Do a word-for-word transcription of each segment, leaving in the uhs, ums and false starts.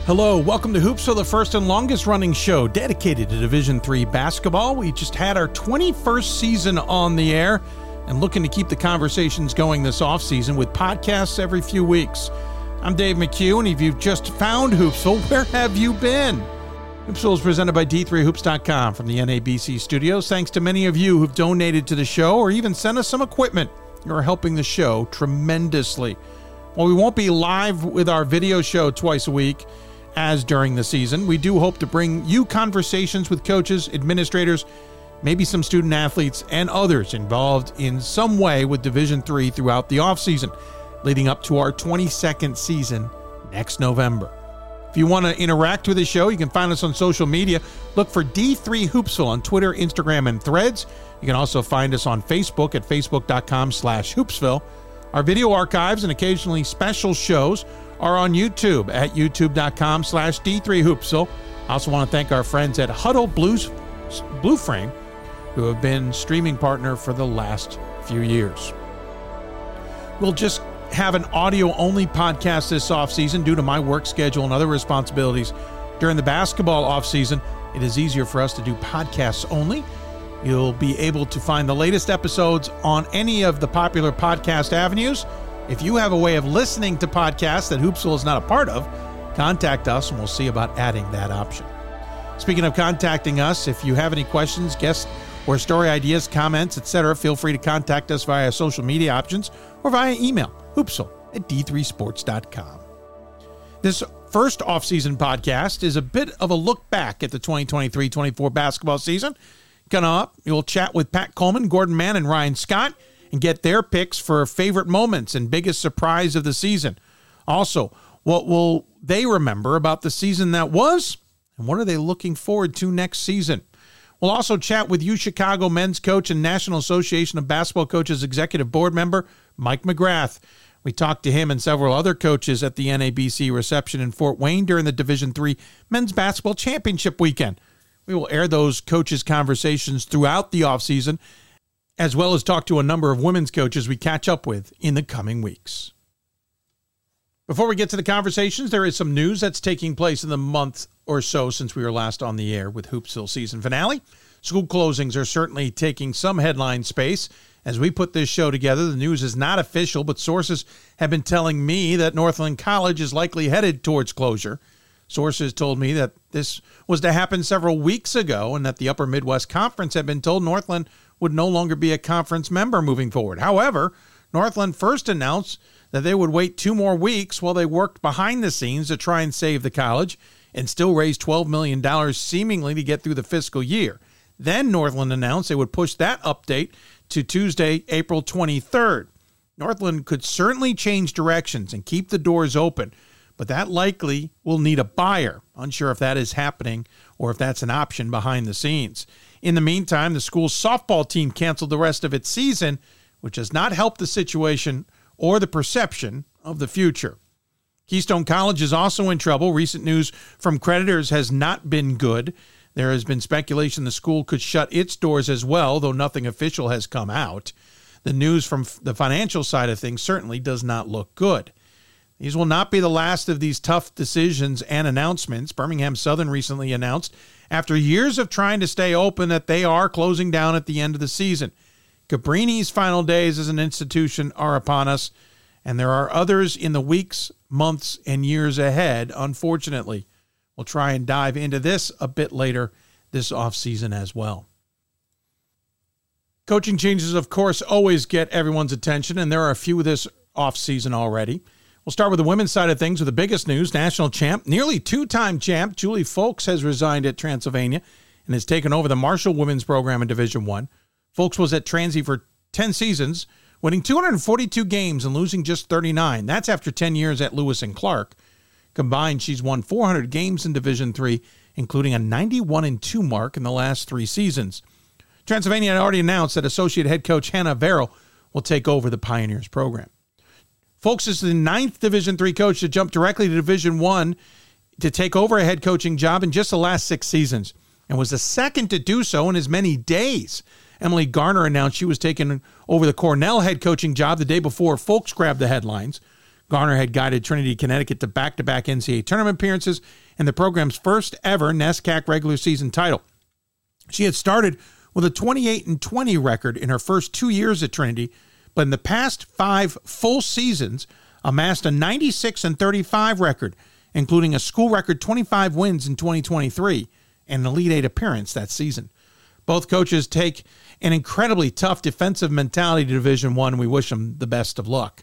Hello, welcome to Hoopsville, the first and longest running show dedicated to Division three basketball. We just had our twenty-first season on the air and looking to keep the conversations going this offseason with podcasts every few weeks. I'm Dave McHugh, and if you've just found Hoopsville, where have you been? Hoopsville is presented by D three hoops dot com from the N A B C studios. Thanks to many of you who've donated to the show or even sent us some equipment. You're helping the show tremendously. While we won't be live with our video show twice a week, as during the season, we do hope to bring you conversations with coaches, administrators, maybe some student athletes, and others involved in some way with Division three throughout the offseason, leading up to our twenty-second season next November. If you want to interact with the show, you can find us on social media. Look for D three Hoopsville on Twitter, Instagram, and Threads. You can also find us on Facebook at facebook.com slash Hoopsville. Our video archives and occasionally special shows are on YouTube at youtube.com slash D3Hoopsville. I also want to thank our friends at Huddle Blues, Blue Frame, who have been streaming partner for the last few years. We'll just have an audio-only podcast this offseason due to my work schedule and other responsibilities. During the basketball offseason, it is easier for us to do podcasts only. You'll be able to find the latest episodes on any of the popular podcast avenues. If you have a way of listening to podcasts that Hoopsville is not a part of, contact us and we'll see about adding that option. Speaking of contacting us, if you have any questions, guest or story ideas, comments, et cetera, feel free to contact us via social media options or via email, hoopsville at d three sports dot com. This first off-season podcast is a bit of a look back at the twenty twenty-three twenty-four basketball season. Coming up, we'll chat with Pat Coleman, Gordon Mann, and Ryan Scott and get their picks for favorite moments and biggest surprise of the season. Also, what will they remember about the season that was, and what are they looking forward to next season? We'll also chat with U Chicago men's coach and National Association of Basketball Coaches Executive Board member Mike McGrath. We talked to him and several other coaches at the N A B C reception in Fort Wayne during the Division three Men's Basketball Championship weekend. We will air those coaches' conversations throughout the offseason, as well as talk to a number of women's coaches we catch up with in the coming weeks. Before we get to the conversations, there is some news that's taking place in the month or so since we were last on the air with Hoopsville season finale. School closings are certainly taking some headline space. As we put this show together, the news is not official, but sources have been telling me that Northland College is likely headed towards closure. Sources told me that this was to happen several weeks ago and that the Upper Midwest Conference had been told Northland would no longer be a conference member moving forward. However, Northland first announced that they would wait two more weeks while they worked behind the scenes to try and save the college and still raise twelve million dollars seemingly to get through the fiscal year. Then Northland announced they would push that update to Tuesday, April twenty-third. Northland could certainly change directions and keep the doors open, but that likely will need a buyer. Unsure if that is happening or if that's an option behind the scenes. In the meantime, the school's softball team canceled the rest of its season, which has not helped the situation or the perception of the future. Keystone College is also in trouble. Recent news from creditors has not been good. There has been speculation the school could shut its doors as well, though nothing official has come out. The news from the financial side of things certainly does not look good. These will not be the last of these tough decisions and announcements. Birmingham Southern recently announced, after years of trying to stay open, that they are closing down at the end of the season. Cabrini's final days as an institution are upon us, and there are others in the weeks, months, and years ahead, unfortunately. We'll try and dive into this a bit later this offseason as well. Coaching changes, of course, always get everyone's attention, and there are a few this offseason already. We'll start with the women's side of things with the biggest news. National champ, nearly two-time champ, Julie Folks has resigned at Transylvania and has taken over the Marshall women's program in Division One. Folks was at Transy for ten seasons, winning two hundred forty-two games and losing just thirty-nine. That's after ten years at Lewis and Clark. Combined, she's won four hundred games in Division Three, including a ninety-one and two mark in the last three seasons. Transylvania had already announced that associate head coach Hannah Verrill will take over the Pioneers program. Folks is the ninth Division Three coach to jump directly to Division One to take over a head coaching job in just the last six seasons, and was the second to do so in as many days. Emily Garner announced she was taking over the Cornell head coaching job the day before Folks grabbed the headlines. Garner had guided Trinity Connecticut to back-to-back N C double A tournament appearances and the program's first ever NESCAC regular season title. She had started with a twenty-eight and twenty record in her first two years at Trinity, but in the past five full seasons amassed a ninety-six and thirty-five record, including a school record twenty-five wins in twenty twenty-three and an Elite Eight appearance that season. Both coaches take an incredibly tough defensive mentality to Division One. We wish them the best of luck.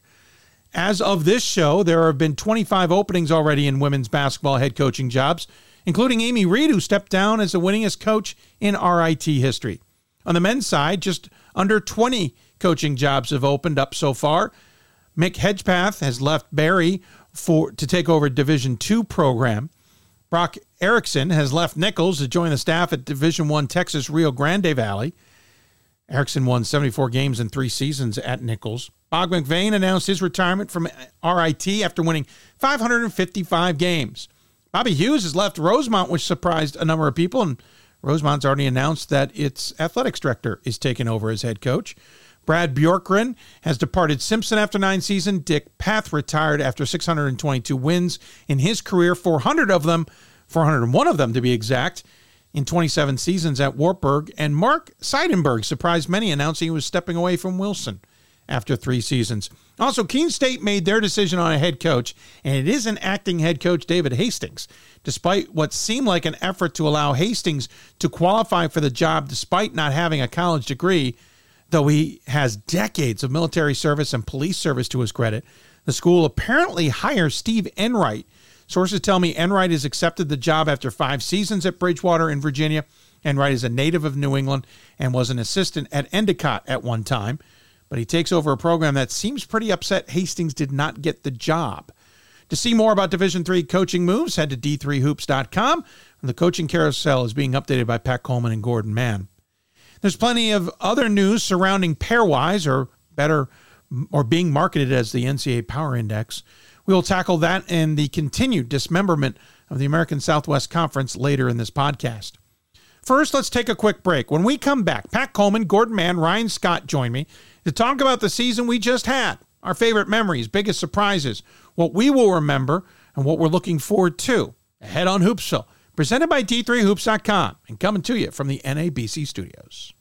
As of this show, there have been twenty-five openings already in women's basketball head coaching jobs, including Amy Reed, who stepped down as the winningest coach in R I T history. On the men's side, just under twenty coaching jobs have opened up so far. Mick Hedgepath has left Barry for to take over Division Two program. Brock Erickson has left Nichols to join the staff at Division One Texas Rio Grande Valley. Erickson won seventy-four games in three seasons at Nichols. Bob McVane announced his retirement from R I T after winning five hundred fifty-five games. Bobby Hughes has left Rosemont, which surprised a number of people, and Rosemont's already announced that its athletics director is taking over as head coach. Brad Bjorkgren has departed Simpson after nine seasons. Dick Path retired after six hundred twenty-two wins in his career, four hundred of them, four hundred one of them to be exact, in twenty-seven seasons at Wartburg. And Mark Seidenberg surprised many, announcing he was stepping away from Wilson after three seasons. Also, Keene State made their decision on a head coach, and it is an acting head coach, David Hastings. Despite what seemed like an effort to allow Hastings to qualify for the job despite not having a college degree, though he has decades of military service and police service to his credit, the school apparently hires Steve Enright. Sources tell me Enright has accepted the job after five seasons at Bridgewater in Virginia. Enright is a native of New England and was an assistant at Endicott at one time, but he takes over a program that seems pretty upset Hastings did not get the job. To see more about Division three coaching moves, head to d three hoops dot com. The coaching carousel is being updated by Pat Coleman and Gordon Mann. There's plenty of other news surrounding Pairwise, or better, or being marketed as the N C double A Power Index. We will tackle that and the continued dismemberment of the American Southwest Conference later in this podcast. First, let's take a quick break. When we come back, Pat Coleman, Gordon Mann, Ryan Scott join me to talk about the season we just had, our favorite memories, biggest surprises, what we will remember, and what we're looking forward to ahead on Hoopsville, presented by d three hoops dot com and coming to you from the N A B C studios.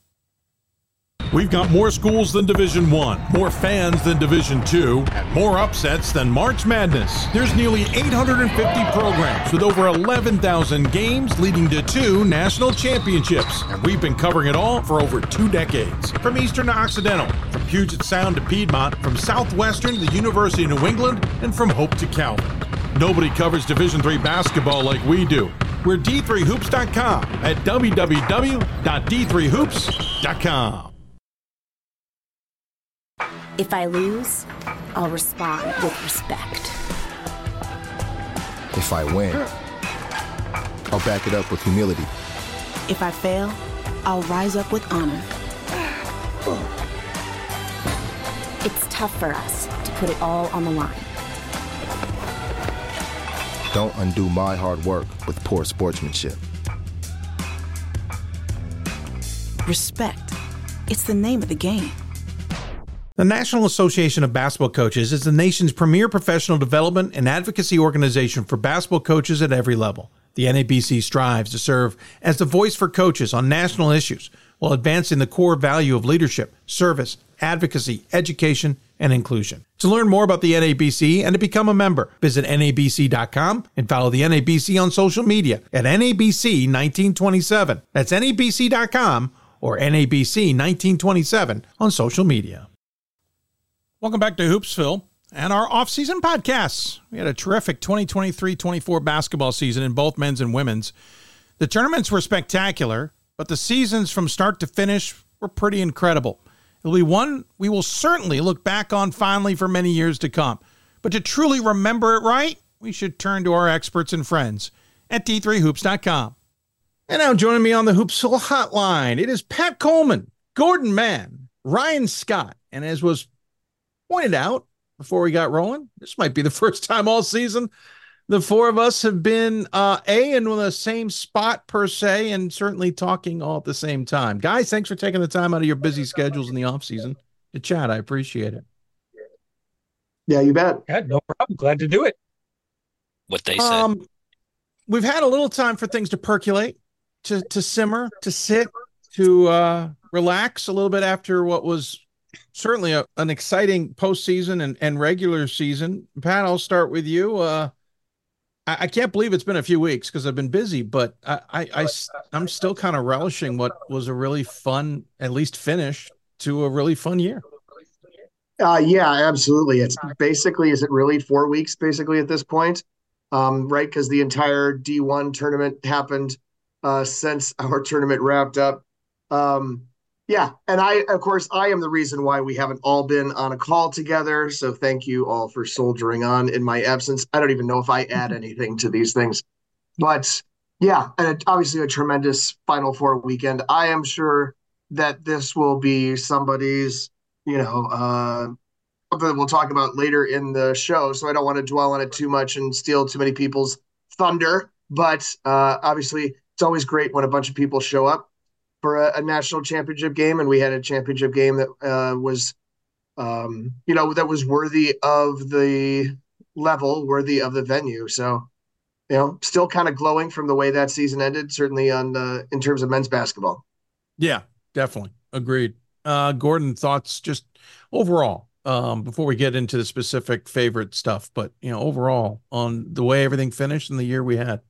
We've got more schools than Division One, more fans than Division Two, and more upsets than March Madness. There's nearly eight hundred fifty programs with over eleven thousand games leading to two national championships. And we've been covering it all for over two decades. From Eastern to Occidental, from Puget Sound to Piedmont, from Southwestern to the University of New England, and from Hope to Calvin. Nobody covers Division three basketball like we do. We're d three hoops dot com at w w w dot d three hoops dot com. If I lose, I'll respond with respect. If I win, I'll back it up with humility. If I fail, I'll rise up with honor. It's tough for us to put it all on the line. Don't undo my hard work with poor sportsmanship. Respect. It's the name of the game. The National Association of Basketball Coaches is the nation's premier professional development and advocacy organization for basketball coaches at every level. The N A B C strives to serve as the voice for coaches on national issues while advancing the core value of leadership, service, advocacy, education, and inclusion. To learn more about the N A B C and to become a member, visit N A B C dot com and follow the N A B C on social media at N A B C nineteen twenty-seven. That's N A B C dot com or N A B C nineteen twenty-seven on social media. Welcome back to Hoopsville and our off-season podcasts. We had a terrific twenty twenty-three twenty-four basketball season in both men's and women's. The tournaments were spectacular, but the seasons from start to finish were pretty incredible. It'll be one we will certainly look back on fondly for many years to come. But to truly remember it right, we should turn to our experts and friends at d three hoops dot com. And now joining me on the Hoopsville hotline, it is Pat Coleman, Gordon Mann, Ryan Scott, and as was pointed out before we got rolling, this might be the first time all season the four of us have been uh, A, in the same spot per se, and certainly talking all at the same time. Guys, thanks for taking the time out of your busy schedules in the off season to chat. I appreciate it. Yeah, you bet. Yeah, no problem. Glad to do it. What they said. Um, we've had a little time for things to percolate, to to simmer, to sit, to uh, relax a little bit after what was certainly a, an exciting postseason and, and regular season. Pat, I'll start with you. Uh, I, I can't believe it's been a few weeks because I've been busy, but I, I, I, I'm still kind of relishing what was a really fun, at least finish to a really fun year. Uh, yeah, absolutely. It's basically, is it really four weeks basically at this point? Um, right? Because the entire D one tournament happened uh, since our tournament wrapped up. Um, yeah. And I, of course, I am the reason why we haven't all been on a call together. So thank you all for soldiering on in my absence. I don't even know if I add anything to these things, but yeah, and obviously a tremendous Final Four weekend. I am sure that this will be somebody's, you know, uh, something that we'll talk about later in the show. So I don't want to dwell on it too much and steal too many people's thunder. But uh, obviously, it's always great when a bunch of people show up for a, a national championship game, and we had a championship game that uh, was, um, you know, that was worthy of the level, worthy of the venue. So, you know, still kind of glowing from the way that season ended. Certainly on uh, in terms of men's basketball. Yeah, definitely agreed. Uh, Gordon, thoughts just overall um, before we get into the specific favorite stuff, but you know, overall on the way everything finished and the year we had.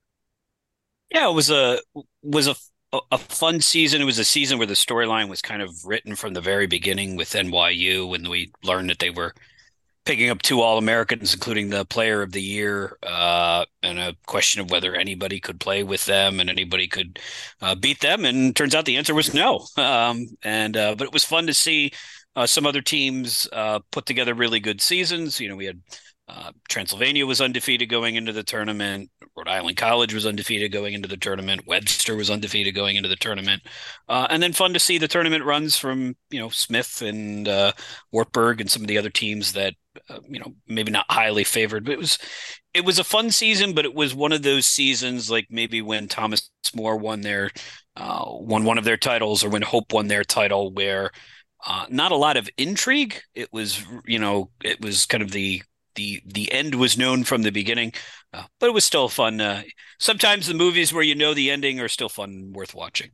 Yeah, it was a was a a fun season. It was a season where the storyline was kind of written from the very beginning with N Y U when we learned that they were picking up two All-Americans, including the Player of the Year, uh, and a question of whether anybody could play with them and anybody could uh, beat them. And turns out the answer was no. Um, and uh, but it was fun to see uh, some other teams uh, put together really good seasons. You know, we had uh, Transylvania was undefeated going into the tournament. Rhode Island College was undefeated going into the tournament. Webster was undefeated going into the tournament. Uh, and then fun to see the tournament runs from, you know, Smith and uh, Wartburg and some of the other teams that, uh, you know, maybe not highly favored, but it was, it was a fun season, but it was one of those seasons like maybe when Thomas More won their, uh, won one of their titles or when Hope won their title where uh, not a lot of intrigue. It was, you know, it was kind of the, the the end was known from the beginning, uh, but it was still fun. Uh, sometimes the movies where you know the ending are still fun, worth watching.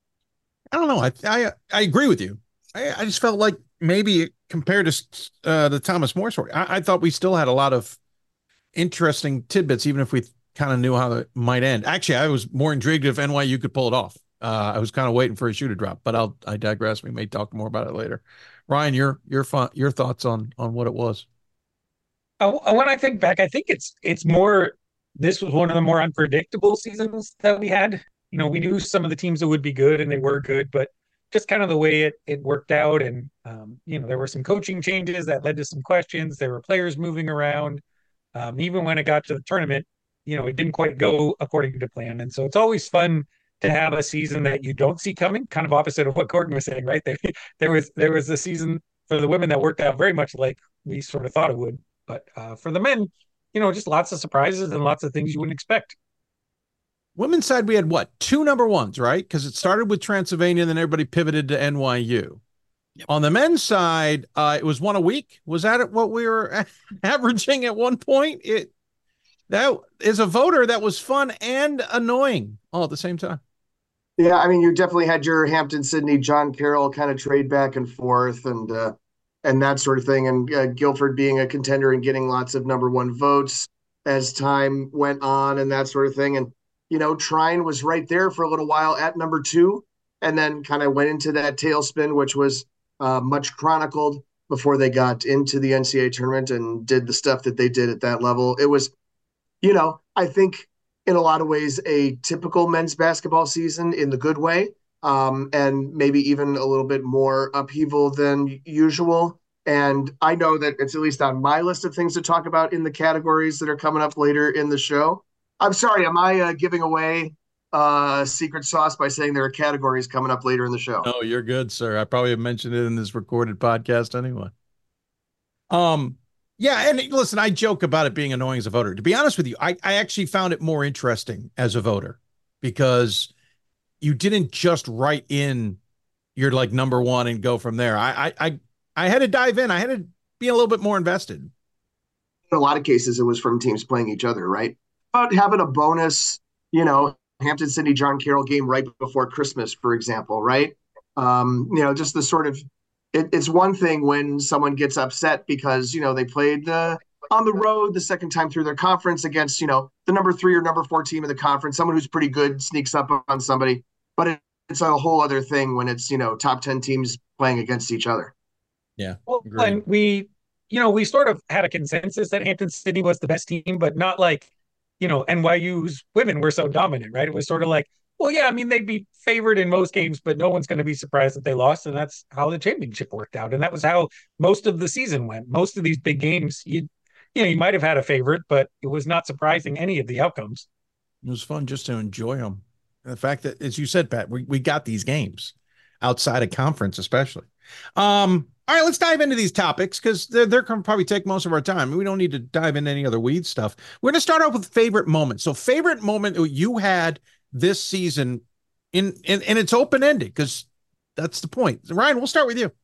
I don't know. I I, I agree with you. I, I just felt like maybe compared to uh, the Thomas More story, I, I thought we still had a lot of interesting tidbits, even if we kind of knew how it might end. Actually, I was more intrigued if N Y U could pull it off. Uh, I was kind of waiting for a shoe to drop, but I'll I digress. We may talk more about it later. Ryan, your your fun, your thoughts on on what it was. Uh, when I think back, I think it's it's more. This was one of the more unpredictable seasons that we had. You know, we knew some of the teams that would be good, and they were good, but just kind of the way it it worked out, and um, you know, there were some coaching changes that led to some questions. There were players moving around. Um, even when it got to the tournament, you know, it didn't quite go according to plan, and so it's always fun to have a season that you don't see coming. Kind of opposite of what Gordon was saying, right? There, there was there was a season for the women that worked out very much like we sort of thought it would. But uh, for the men, you know, just lots of surprises and lots of things you wouldn't expect. Women's side, we had what? Two number ones, right? Because it started with Transylvania, and then everybody pivoted to N Y U. Yep. On the men's side, uh, it was one a week. Was that what we were averaging at one point? It that is a voter that was fun and annoying all at the same time. Yeah, I mean, you definitely had your Hampton Sydney, John Carroll kind of trade back and forth, and uh, and that sort of thing. And uh, Guilford being a contender and getting lots of number one votes as time went on and that sort of thing. And, you know, Trine was right there for a little while at number two and then kind of went into that tailspin, which was uh, much chronicled before they got into the N C double A tournament and did the stuff that they did at that level. It was, you know, I think in a lot of ways a typical men's basketball season in the good way. Um, and maybe even a little bit more upheaval than usual. And I know that it's at least on my list of things to talk about in the categories that are coming up later in the show. I'm sorry, am I uh, giving away uh, secret sauce by saying there are categories coming up later in the show? No, you're good, sir. I probably have mentioned it in this recorded podcast anyway. Um, yeah, and listen, I joke about it being annoying as a voter. To be honest with you, I, I actually found it more interesting as a voter because you didn't just write in your like number one and go from there. I, I, I, I had to dive in. I had to be a little bit more invested. In a lot of cases, it was from teams playing each other, right? But having a bonus, you know, Hampton Sydney John Carroll game right before Christmas, for example, right? Um, you know, just the sort of it, it's one thing when someone gets upset because you know they played uh, on the road the second time through their conference against you know the number three or number four team of the conference. Someone who's pretty good sneaks up on somebody, but it, it's a whole other thing when it's you know top ten teams playing against each other. Yeah, well, and we, you know, we sort of had a consensus that Hampton City was the best team, but not like, you know, N Y U's women were so dominant, right? It was sort of like, well, yeah, I mean, they'd be favored in most games, but no one's going to be surprised that they lost. And that's how the championship worked out. And that was how most of the season went. Most of these big games, you, you know, you might have had a favorite, but it was not surprising any of the outcomes. It was fun just to enjoy them. And the fact that, as you said, Pat, we, we got these games outside of conference, especially. Um, all right, let's dive into these topics because they're, they're going to probably take most of our time. We don't need to dive into any other weed stuff. We're going to start off with favorite moment. So favorite moment you had this season in, in and it's open-ended because that's the point. Ryan, we'll start with you.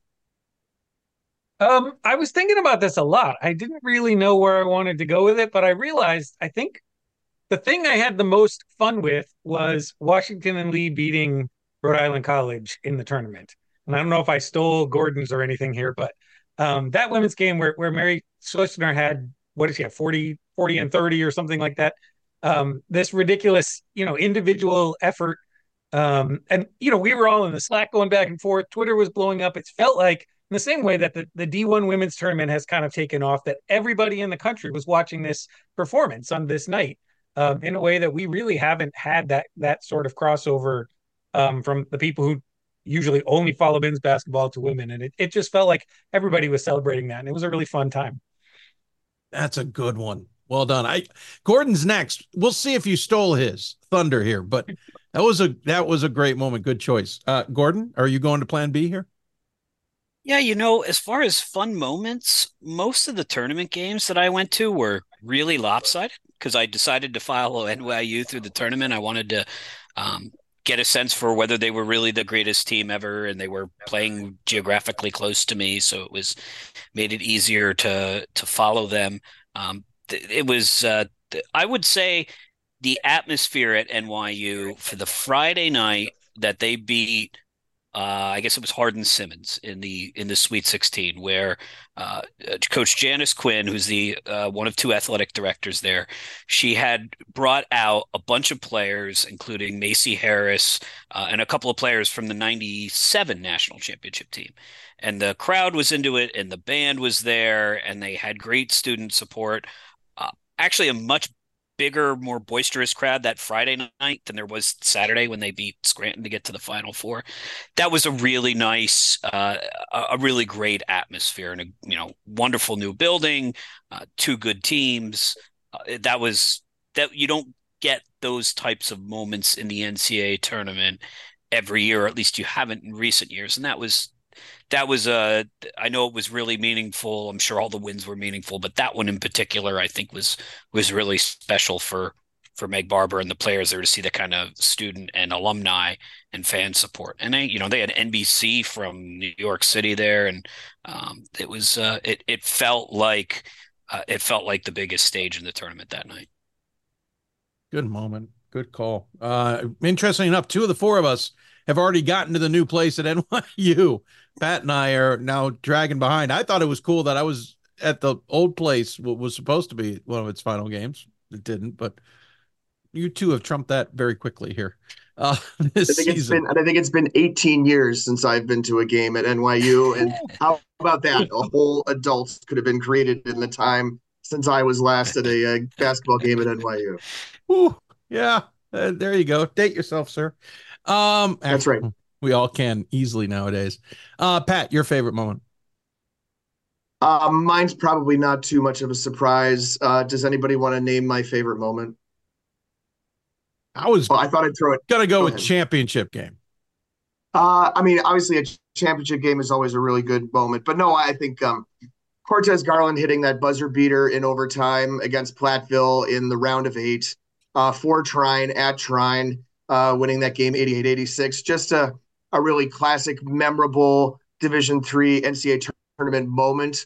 Um, I was thinking about this a lot. I didn't really know where I wanted to go with it, but I realized I think the thing I had the most fun with was Washington and Lee beating Rhode Island College in the tournament. And I don't know if I stole Gordon's or anything here, but um, that women's game where, where Mary Schlichtner had, what did she have, forty, forty and thirty or something like that. Um, this ridiculous, you know, individual effort. Um, and, you know, we were all in the Slack going back and forth. Twitter was blowing up. It felt like in the same way that the, the D one women's tournament has kind of taken off, that everybody in the country was watching this performance on this night um, in a way that we really haven't had that, that sort of crossover um, from the people who usually only follow men's basketball to women. And it, it just felt like everybody was celebrating that. And it was a really fun time. That's a good one. Well done. I Gordon's next. We'll see if you stole his thunder here, but that was a, that was a great moment. Good choice. Uh, Gordon, are you going to plan B here? Yeah, you know, as far as fun moments, most of the tournament games that I went to were really lopsided because I decided to follow N Y U through the tournament. I wanted to um, get a sense for whether they were really the greatest team ever, and they were playing geographically close to me, so it was made it easier to to follow them. Um, it was, uh, I would say, the atmosphere at N Y U for the Friday night that they beat. Uh, I guess it was Hardin Simmons in the in the Sweet sixteen, where uh, Coach Janice Quinn, who's the uh, one of two athletic directors there, she had brought out a bunch of players, including Macy Harris uh, and a couple of players from the ninety-seven national championship team. And the crowd was into it, and the band was there, and they had great student support. Uh, actually, a much bigger, more boisterous crowd that Friday night than there was Saturday when they beat Scranton to get to the Final Four. That was a really nice, uh, a really great atmosphere and a you know wonderful new building, uh, two good teams. Uh, that was that you don't get those types of moments in the N C double A tournament every year, or at least you haven't in recent years, and that was. That was a, I know it was really meaningful. I'm sure all the wins were meaningful, but that one in particular, I think was, was really special for, for Meg Barber and the players there to see the kind of student and alumni and fan support. And they, you know, they had N B C from New York City there. And um, it was, uh, it, it felt like, uh, it felt like the biggest stage in the tournament that night. Good moment. Good call. Uh, interesting enough, two of the four of us have already gotten to the new place at N Y U. Pat and I are now dragging behind. I thought it was cool that I was at the old place, what was supposed to be one of its final games. It didn't, but you two have trumped that very quickly here. Uh, this I think season. It's been, and I think it's been eighteen years since I've been to a game at N Y U. And how about that? A whole adult could have been created in the time since I was last at a, a basketball game at N Y U. Ooh, yeah, uh, there you go. Date yourself, sir. Um, That's right. We all can easily nowadays. Uh, Pat, your favorite moment? Uh, mine's probably not too much of a surprise. Uh, does anybody want to name my favorite moment? I was. Well, I thought I'd throw it. Gonna go, go with ahead. Championship game. Uh, I mean, obviously, a championship game is always a really good moment, but no, I think um, Cortez Garland hitting that buzzer beater in overtime against Platteville in the round of eight uh, for Trine at Trine, uh, winning that game eighty-eight eighty-six. Just a a really classic, memorable Division three N C double A tournament moment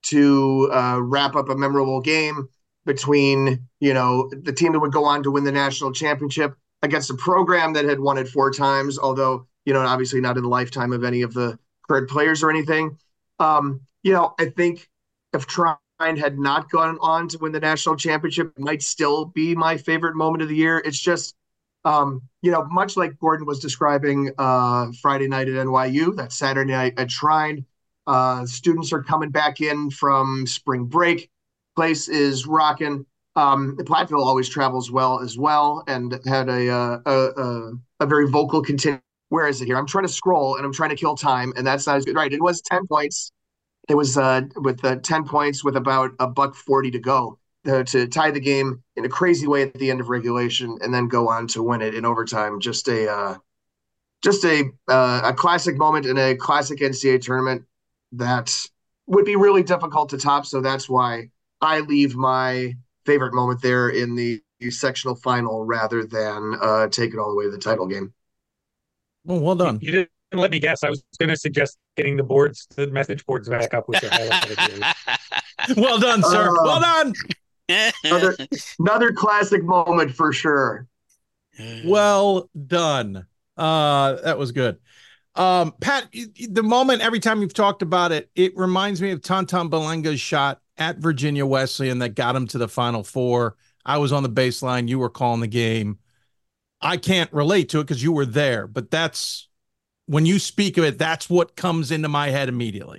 to uh, wrap up a memorable game between, you know, the team that would go on to win the national championship against a program that had won it four times, although, you know, obviously not in the lifetime of any of the current players or anything. Um, you know, I think if Trine had not gone on to win the national championship, it might still be my favorite moment of the year. It's just, um, you know, much like Gordon was describing uh, Friday night at N Y U, that Saturday night at Trine, uh, students are coming back in from spring break. Place is rocking. Um, Platteville always travels well as well, and had a uh, a, a, a very vocal continue. Where is it here? I'm trying to scroll and I'm trying to kill time, and that's not as good. Right, it was ten points. It was uh, with uh, ten points with about a buck forty to go uh, to tie the game in a crazy way at the end of regulation, and then go on to win it in overtime. Just a uh, just a uh, a classic moment in a classic N C double A tournament that would be really difficult to top. So that's why I leave my favorite moment there in the sectional final rather than uh, take it all the way to the title game. Well, well done. You didn't let me guess. I was going to suggest getting the boards, the message boards back up with the highlight. Well done, sir. Uh, well done. another, another classic moment for sure. Well done. Uh, that was good. Um, Pat, the moment every time you've talked about it, it reminds me of Tonton Balenga's shot at Virginia Wesleyan that got him to the Final Four. I was on the baseline. You were calling the game. I can't relate to it because you were there, but that's when you speak of it, that's what comes into my head immediately.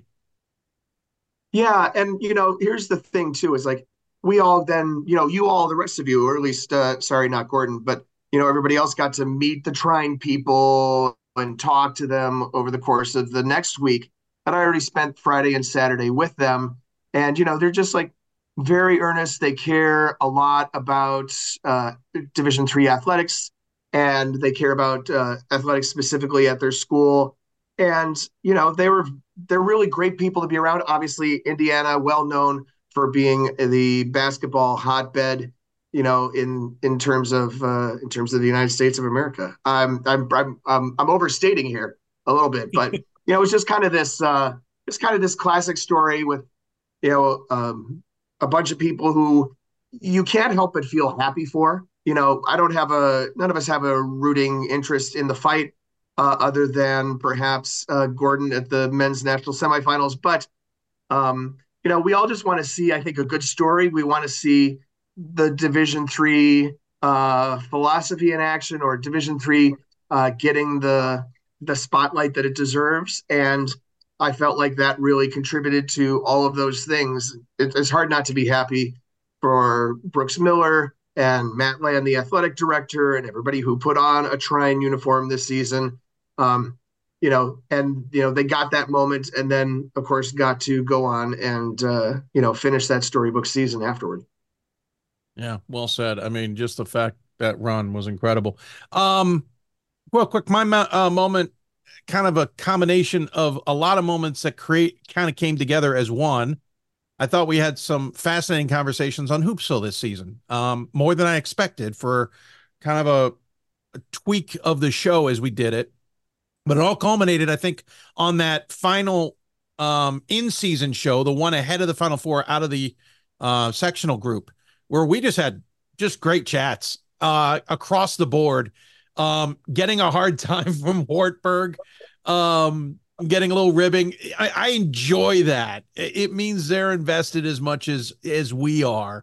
Yeah. And, you know, here's the thing, too, is like we all then, you know, you all, the rest of you, or at least, uh, sorry, not Gordon, but, you know, everybody else got to meet the Trine people and talk to them over the course of the next week. And I already spent Friday and Saturday with them. And, you know, they're just like very earnest. They care a lot about uh, Division three athletics, and they care about uh, athletics specifically at their school. And, you know, they were, they're really great people to be around. Obviously, Indiana, well known for being the basketball hotbed, you know, in, in terms of, uh, in terms of the United States of America. I'm, I'm, I'm, I'm, I'm overstating here a little bit, but, you know, it's just kind of this, uh, it's kind of this classic story with, you know, um, a bunch of people who you can't help but feel happy for. You know, I don't have a, none of us have a rooting interest in the fight uh, other than perhaps uh, Gordon at the men's national semifinals. But, um, you know, we all just want to see, I think, a good story. We want to see the Division three uh, philosophy in action, or Division three uh, getting the the spotlight that it deserves. And I felt like that really contributed to all of those things. It, it's hard not to be happy for Brooks Miller and Matt Land, the athletic director, and everybody who put on a Trine uniform this season. Um, you know, and, you know, they got that moment and then, of course, got to go on and, uh, you know, finish that storybook season afterward. Yeah, well said. I mean, just the fact that run was incredible. Um, real quick, my uh, moment, kind of a combination of a lot of moments that create kind of came together as one. I thought we had some fascinating conversations on Hoopsville this season, um, more than I expected for kind of a, a tweak of the show as we did it. But it all culminated, I think, on that final um, in-season show, the one ahead of the Final Four out of the uh, sectional group, where we just had just great chats uh, across the board, um, getting a hard time from Wartburg, um, getting a little ribbing. I, I enjoy that. It means they're invested as much as as we are.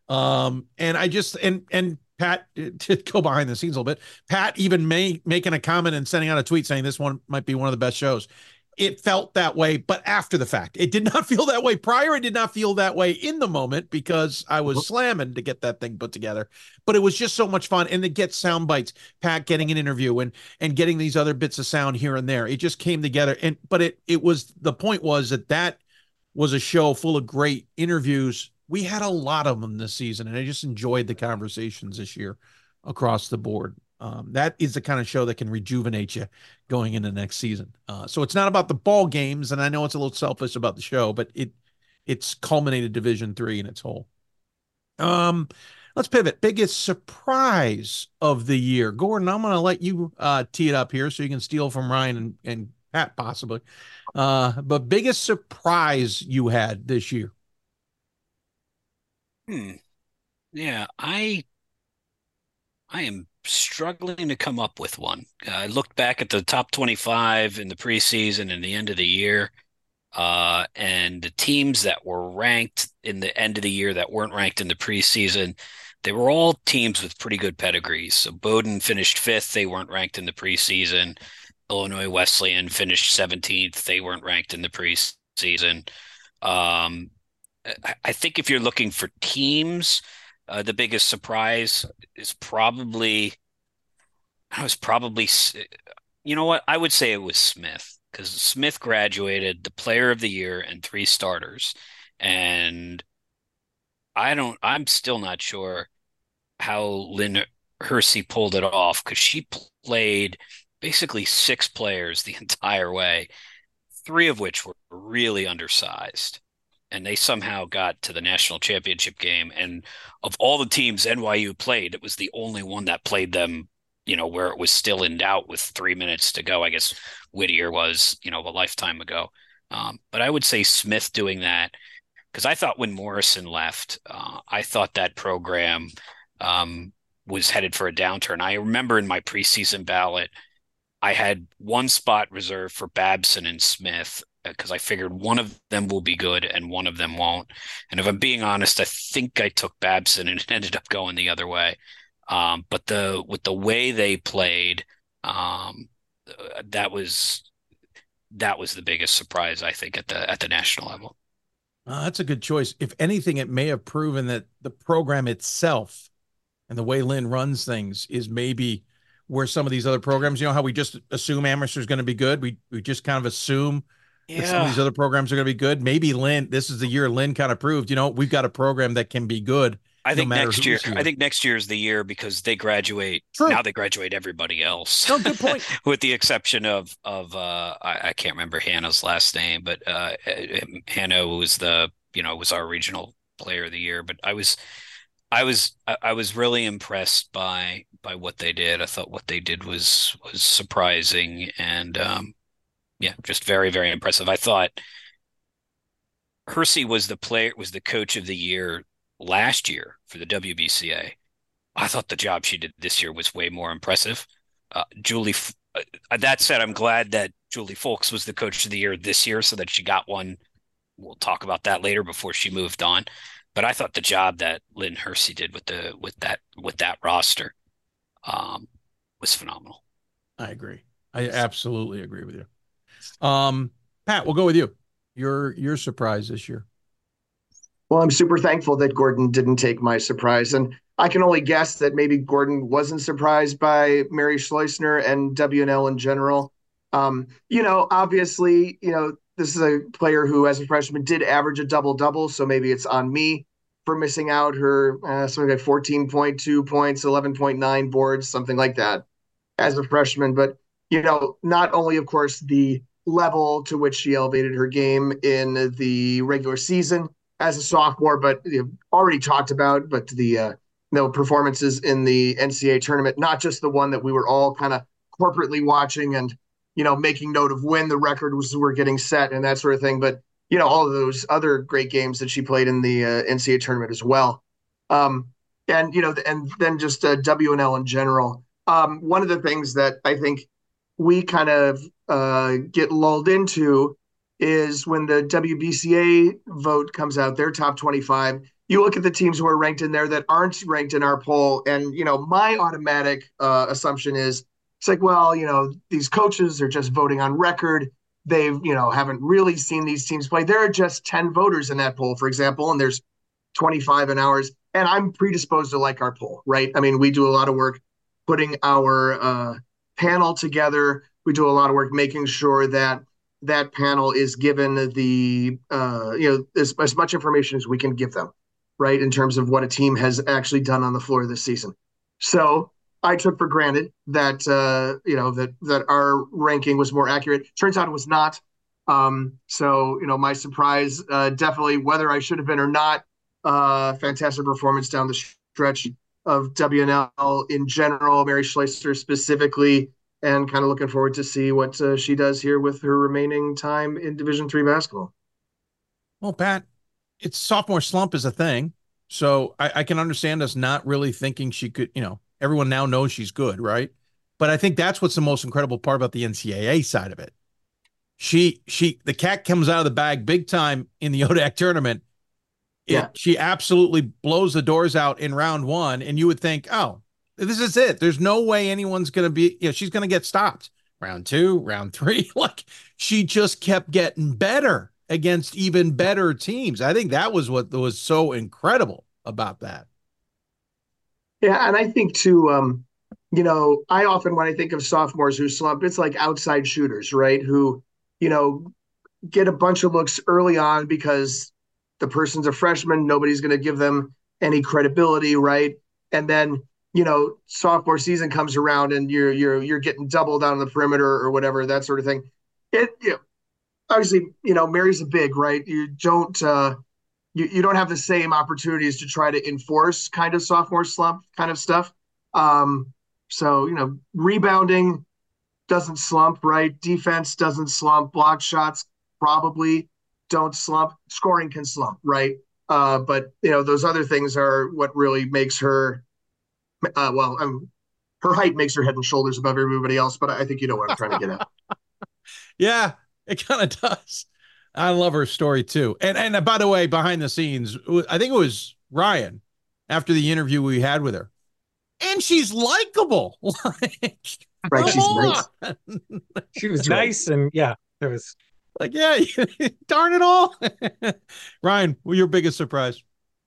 Um, and I just and and Pat, to go behind the scenes a little bit, Pat even may, making a comment and sending out a tweet saying this one might be one of the best shows. It felt that way, but after the fact, it did not feel that way prior. It did not feel that way in the moment because I was slamming to get that thing put together, but it was just so much fun. And to get sound bites, Pat getting an interview and, and getting these other bits of sound here and there, it just came together. And, but it, it was, the point was that that was a show full of great interviews. We had a lot of them this season, and I just enjoyed the conversations this year across the board. Um, that is the kind of show that can rejuvenate you going into next season. Uh, so it's not about the ball games, and I know it's a little selfish about the show, but it it's culminated Division three in its whole. Um, let's pivot. Biggest surprise of the year, Gordon. I'm going to let you uh, tee it up here so you can steal from Ryan and, and Pat, possibly. Uh, but biggest surprise you had this year? Hmm. Yeah, I I am struggling to come up with one. Uh, I looked back at the top twenty-five in the preseason and the end of the year, uh, and the teams that were ranked in the end of the year that weren't ranked in the preseason, they were all teams with pretty good pedigrees. So Bowdoin finished fifth. They weren't ranked in the preseason. Illinois Wesleyan finished seventeenth. They weren't ranked in the preseason. Um, I I think if you're looking for teams, uh, the biggest surprise is probably, I was probably, s- you know what? I would say it was Smith because Smith graduated the player of the year and three starters. And I don't, I'm still not sure how Lynn Hersey pulled it off because she played basically six players the entire way, three of which were really undersized. And they somehow got to the national championship game. And of all the teams N Y U played, it was the only one that played them, you know, where it was still in doubt with three minutes to go. I guess Whittier was, you know, a lifetime ago. Um, but I would say Smith doing that because I thought when Morrison left, uh, I thought that program um, was headed for a downturn. I remember in my preseason ballot, I had one spot reserved for Babson and Smith because I figured one of them will be good and one of them won't. And if I'm being honest, I think I took Babson and it ended up going the other way. Um, but the with the way they played, um, that was that was the biggest surprise I think at the at the national level. Uh, that's a good choice. If anything, it may have proven that the program itself and the way Lynn runs things is maybe where some of these other programs, you know, how we just assume Amherst is going to be good. We we just kind of assume that some of these Yeah. other programs are going to be good. Maybe Lynn, this is the year Lynn kind of proved, you know, we've got a program that can be good I no think matter next year, who's here. I think next year is the year because they graduate. True. Now they graduate everybody else. No, good point. With the exception of of uh I, I can't remember Hannah's last name, but uh Hannah was the, you know, was our regional player of the year. But I was I was I, I was really impressed by by what they did. I thought what they did was was surprising and um yeah, just very, very impressive. I thought Hersey was the player was the coach of the year last year for the W B C A. I thought the job she did this year was way more impressive. Uh, Julie, uh, that said, I'm glad that Julie Folks was the coach of the year this year so that she got one. We'll talk about that later before she moved on. But I thought the job that Lynn Hersey did with the with that with that roster um, was phenomenal. I agree. I absolutely agree with you. Um, Pat, we'll go with you. Your your surprise this year. Well, I'm super thankful that Gordon didn't take my surprise. And I can only guess that maybe Gordon wasn't surprised by Mary Schleusner and W N L in general. Um, you know, obviously, you know, this is a player who, as a freshman, did average a double double. So maybe it's on me for missing out her uh, something like fourteen point two points, eleven point nine boards, something like that as a freshman. But, you know, not only, of course, the level to which she elevated her game in the regular season as a sophomore, but you know, already talked about, but the uh, you know, performances in the N C A A tournament, not just the one that we were all kind of corporately watching and, you know, making note of when the record was were getting set and that sort of thing, but, you know, all of those other great games that she played in the uh, N C A A tournament as well. Um, and, you know, and then just uh, W N L in general. Um, one of the things that I think we kind of uh, get lulled into is when the W B C A vote comes out, their top twenty-five, you look at the teams who are ranked in there that aren't ranked in our poll. And, you know, my automatic uh, assumption is it's like, well, you know, these coaches are just voting on record. They've, you know, haven't really seen these teams play. There are just ten voters in that poll, for example, and there's twenty-five in ours. And I'm predisposed to like our poll, right? I mean, we do a lot of work putting our uh, panel together. We do a lot of work making sure that that panel is given the, uh, you know, as, as much information as we can give them, right, in terms of what a team has actually done on the floor this season. So I took for granted that, uh, you know, that that our ranking was more accurate. Turns out it was not. Um, so, you know, my surprise, uh, definitely, whether I should have been or not, uh, fantastic performance down the stretch of W N L in general, Mary Schleusner specifically. and kind of looking forward to see what uh, she does here with her remaining time in Division three basketball. Well, Pat, it's sophomore slump is a thing. So I, I can understand us not really thinking she could, you know, everyone now knows she's good, right? But I think that's what's the most incredible part about the N C double A side of it. She, she, the cat comes out of the bag big time in the O D A C tournament. It, yeah. She absolutely blows the doors out in round one. And you would think, oh, this is it. There's no way anyone's going to be, you know, she's going to get stopped. Round two, round three. Like, she just kept getting better against even better teams. I think that was what was so incredible about that. Yeah, and I think too, um, you know, I often, when I think of sophomores who slump, it's like outside shooters, right? Who, you know, get a bunch of looks early on because the person's a freshman, nobody's going to give them any credibility, right? And then, you know, sophomore season comes around and you're you're you're getting doubled on the perimeter or whatever, that sort of thing. It, you know, obviously, you know, Mary's a big, right? You don't uh, you you don't have the same opportunities to try to enforce kind of sophomore slump kind of stuff. Um, so you know, rebounding doesn't slump, right? Defense doesn't slump. Block shots probably don't slump. Scoring can slump, right? Uh, but you know, those other things are what really makes her. Uh, well, um, her height makes her head and shoulders above everybody else. But I think you know what I'm trying to get at. Yeah, it kind of does. I love her story too. And and uh, by the way, behind the scenes, I think it was Ryan after the interview we had with her, and she's likable. Like, right, she's nice. She was nice, right. And yeah, it was like, yeah, darn it all. Ryan, what was your biggest surprise?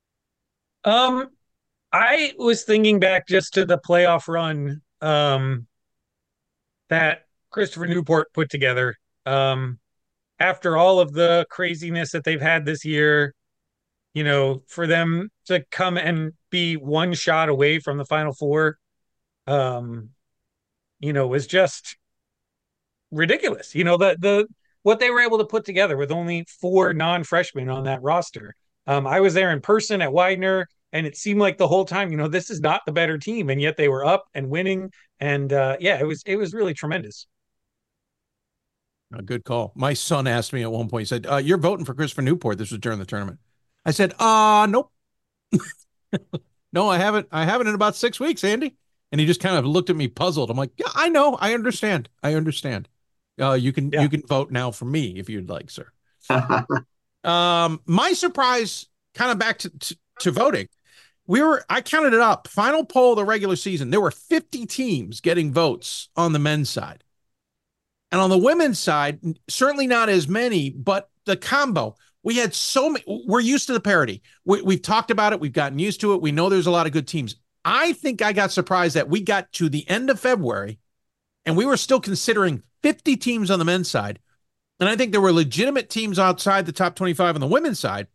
Um, I was thinking back just to the playoff run um, that Christopher Newport put together. Um, after all of the craziness that they've had this year, you know, for them to come and be one shot away from the Final Four, um, you know, was just ridiculous. You know, the the what they were able to put together with only four non-freshmen on that roster. Um, I was there in person at Widener, and it seemed like the whole time, you know, this is not the better team, and yet they were up and winning. And uh, yeah, it was it was really tremendous. A good call. My son asked me at one point, he said, uh, you're voting for Christopher Newport. This was during the tournament. I said, uh, nope. No, I haven't. I haven't in about six weeks, Andy. And he just kind of looked at me puzzled. I'm like, yeah, I know. I understand. I understand. Uh, you can yeah. you can vote now for me if you'd like, sir. um, my surprise, kind of back to, to, to voting. We were, I counted it up. Final poll of the regular season. There were fifty teams getting votes on the men's side. And on the women's side, certainly not as many, but the combo, we had so many, we're used to the parity. We, we've talked about it. We've gotten used to it. We know there's a lot of good teams. I think I got surprised that we got to the end of February and we were still considering fifty teams on the men's side. And I think there were legitimate teams outside the top twenty-five on the women's side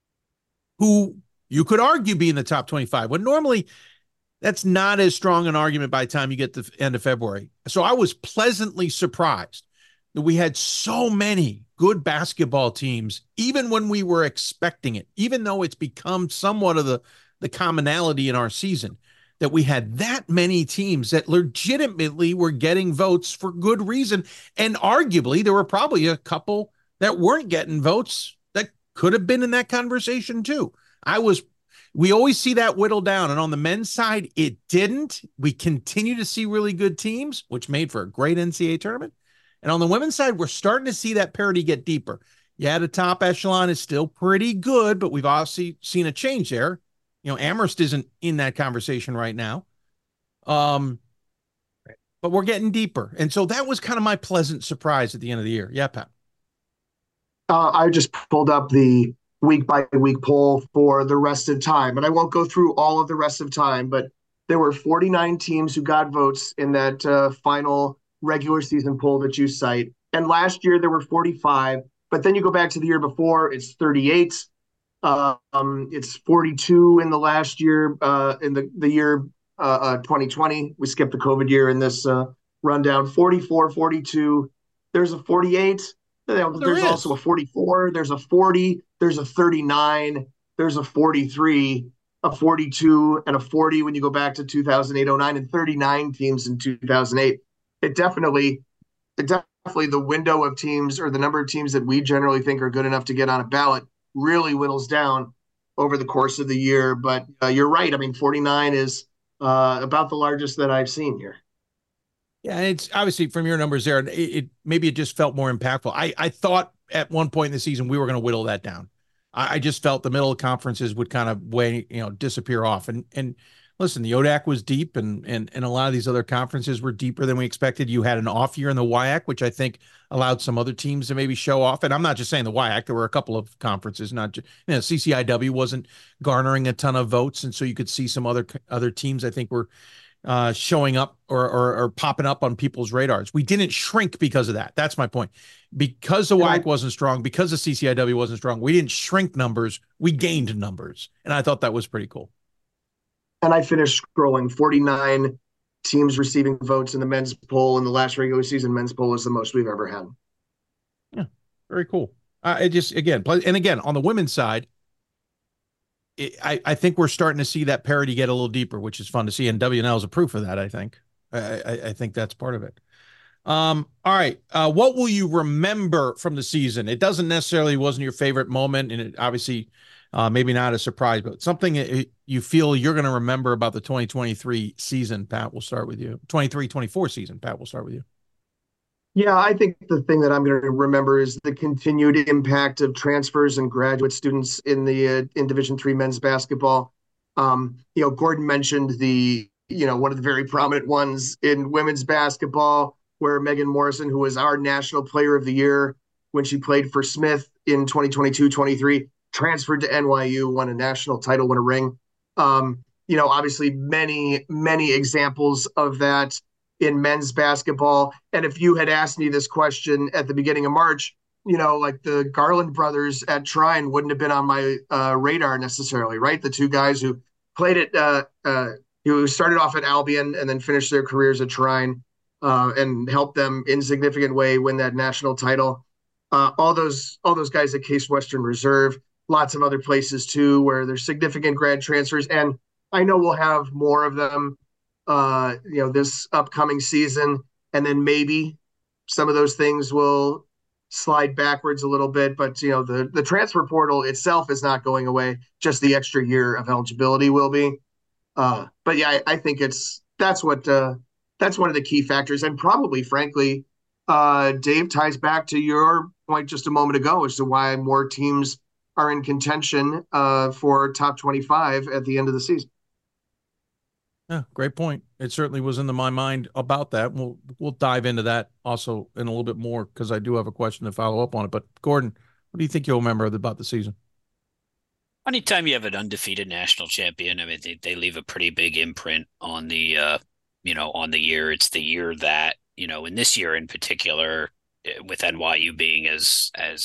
who you could argue be in the top twenty-five. When normally that's not as strong an argument by the time you get to the end of February. So I was pleasantly surprised that we had so many good basketball teams, even when we were expecting it, even though it's become somewhat of the, the commonality in our season, that we had that many teams that legitimately were getting votes for good reason. And arguably, there were probably a couple that weren't getting votes that could have been in that conversation too. I was We always see that whittle down. And on the men's side, it didn't. We continue to see really good teams, which made for a great N C double A tournament. And on the women's side, we're starting to see that parity get deeper. Yeah, the top echelon is still pretty good, but we've obviously seen a change there. You know, Amherst isn't in that conversation right now. Um, but we're getting deeper. And so that was kind of my pleasant surprise at the end of the year. Yeah, Pat. Uh, I just pulled up the week by week poll for the rest of time. And I won't go through all of the rest of time, but there were forty-nine teams who got votes in that uh, final regular season poll that you cite. And last year there were forty-five, but then you go back to the year before, it's thirty-eight. Uh, um, it's forty-two in the last year, uh, in the, the year uh, uh, twenty twenty. We skipped the COVID year in this uh, rundown. forty-four, forty-two. There's a forty-eight. There's there also a forty-four. There's a forty. There's a thirty-nine. There's a forty-three, a forty-two, and a forty when you go back to two thousand eight oh nine, and thirty-nine teams in two thousand eight. it definitely, it definitely the window of teams or the number of teams that we generally think are good enough to get on a ballot really whittles down over the course of the year. But uh, you're right. I mean, forty-nine is uh, about the largest that I've seen here. Yeah, and it's obviously from your numbers there. It, it maybe it just felt more impactful. I I thought at one point in the season we were going to whittle that down. I, I just felt the middle of conferences would kind of way you know disappear off. And and listen, the O D A C was deep, and and and a lot of these other conferences were deeper than we expected. You had an off year in the W I A C, which I think allowed some other teams to maybe show off. And I'm not just saying the W I A C. There were a couple of conferences, not just you know C C I W wasn't garnering a ton of votes, and so you could see some other other teams I think were uh, showing up or, or or popping up on people's radars. We didn't shrink because of that. That's my point. Because the W I A C wasn't strong, because the C C I W wasn't strong, we didn't shrink numbers. We gained numbers, and I thought that was pretty cool. And I finished scrolling. forty-nine teams receiving votes in the men's poll, and the last regular season men's poll is the most we've ever had. Yeah, very cool. Uh, it just again, and again on the women's side, I, I think we're starting to see that parity get a little deeper, which is fun to see. And W N L is a proof of that, I think. I, I, I think that's part of it. Um, all right. Uh, what will you remember from the season? It doesn't necessarily wasn't your favorite moment, and it obviously uh, maybe not a surprise, but something you feel you're going to remember about the twenty twenty-three season. Pat, we'll start with you. twenty-three twenty-four season. Pat, we'll start with you. Yeah, I think the thing that I'm going to remember is the continued impact of transfers and graduate students in the uh, in Division three men's basketball. Um, you know, Gordon mentioned the you know one of the very prominent ones in women's basketball, where Megan Morrison, who was our National Player of the Year when she played for Smith in twenty twenty-two twenty-three, transferred to N Y U, won a national title, won a ring. Um, you know, obviously many many examples of that in men's basketball. And if you had asked me this question at the beginning of March, you know, like the Garland brothers at Trine wouldn't have been on my uh, radar necessarily, right? The two guys who played at, uh, uh, who started off at Albion and then finished their careers at Trine uh, and helped them in significant way win that national title. Uh, all those, all those guys at Case Western Reserve, lots of other places too, where there's significant grad transfers. And I know we'll have more of them Uh, you know, this upcoming season, and then maybe some of those things will slide backwards a little bit. But you know, the the transfer portal itself is not going away; just the extra year of eligibility will be. Uh, but yeah, I, I think it's that's what uh, that's one of the key factors, and probably, frankly, uh, Dave, ties back to your point just a moment ago as to why more teams are in contention uh, for top twenty-five at the end of the season. Yeah, great point. It certainly was into my mind about that. We'll we'll dive into that also in a little bit more because I do have a question to follow up on it. But Gordon, what do you think you'll remember about the season? Anytime you have an undefeated national champion, I mean, they, they leave a pretty big imprint on the, uh, you know, on the year. It's the year that, you know, in this year in particular, with N Y U being as as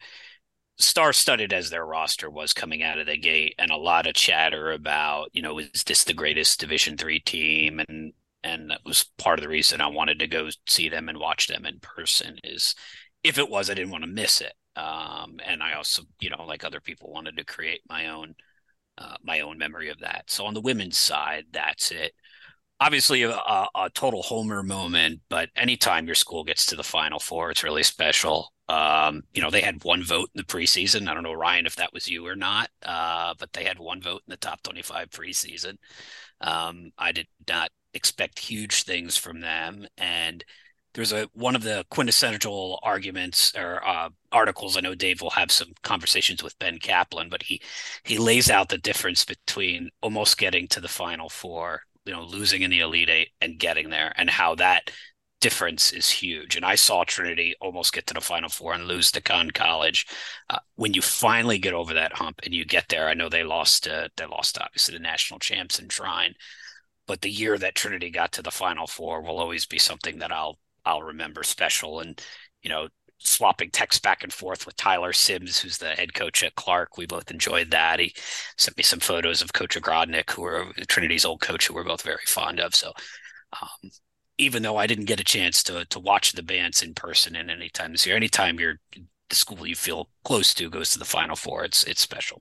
star-studded as their roster was coming out of the gate, and a lot of chatter about, you know, is this the greatest Division three team? And and that was part of the reason I wanted to go see them and watch them in person. Is if it was, I didn't want to miss it. Um, and I also, you know, like other people, wanted to create my own uh, my own memory of that. So on the women's side, that's it. Obviously a, a total homer moment, but anytime your school gets to the Final Four, it's really special. Um, you know, they had one vote in the preseason. I don't know, Ryan, if that was you or not, uh, but they had one vote in the top twenty-five preseason. Um, I did not expect huge things from them. And there's a one of the quintessential arguments or uh, articles. I know Dave will have some conversations with Ben Kaplan, but he he lays out the difference between almost getting to the Final Four, you know, losing in the Elite Eight and getting there, and how that difference is huge. And I saw Trinity almost get to the Final Four and lose to Conn College. Uh, when you finally get over that hump and you get there, I know they lost, uh, they lost obviously the national champs in Trine, but the year that Trinity got to the Final Four will always be something that I'll I'll remember special. And you know, swapping texts back and forth with Tyler Sims, who's the head coach at Clark, we both enjoyed that. He sent me some photos of Coach Ogrodnik, who were Trinity's old coach, who we're both very fond of. So um, even though I didn't get a chance to to watch the bands in person in any time this year, anytime you're the school you feel close to goes to the Final Four, it's it's special.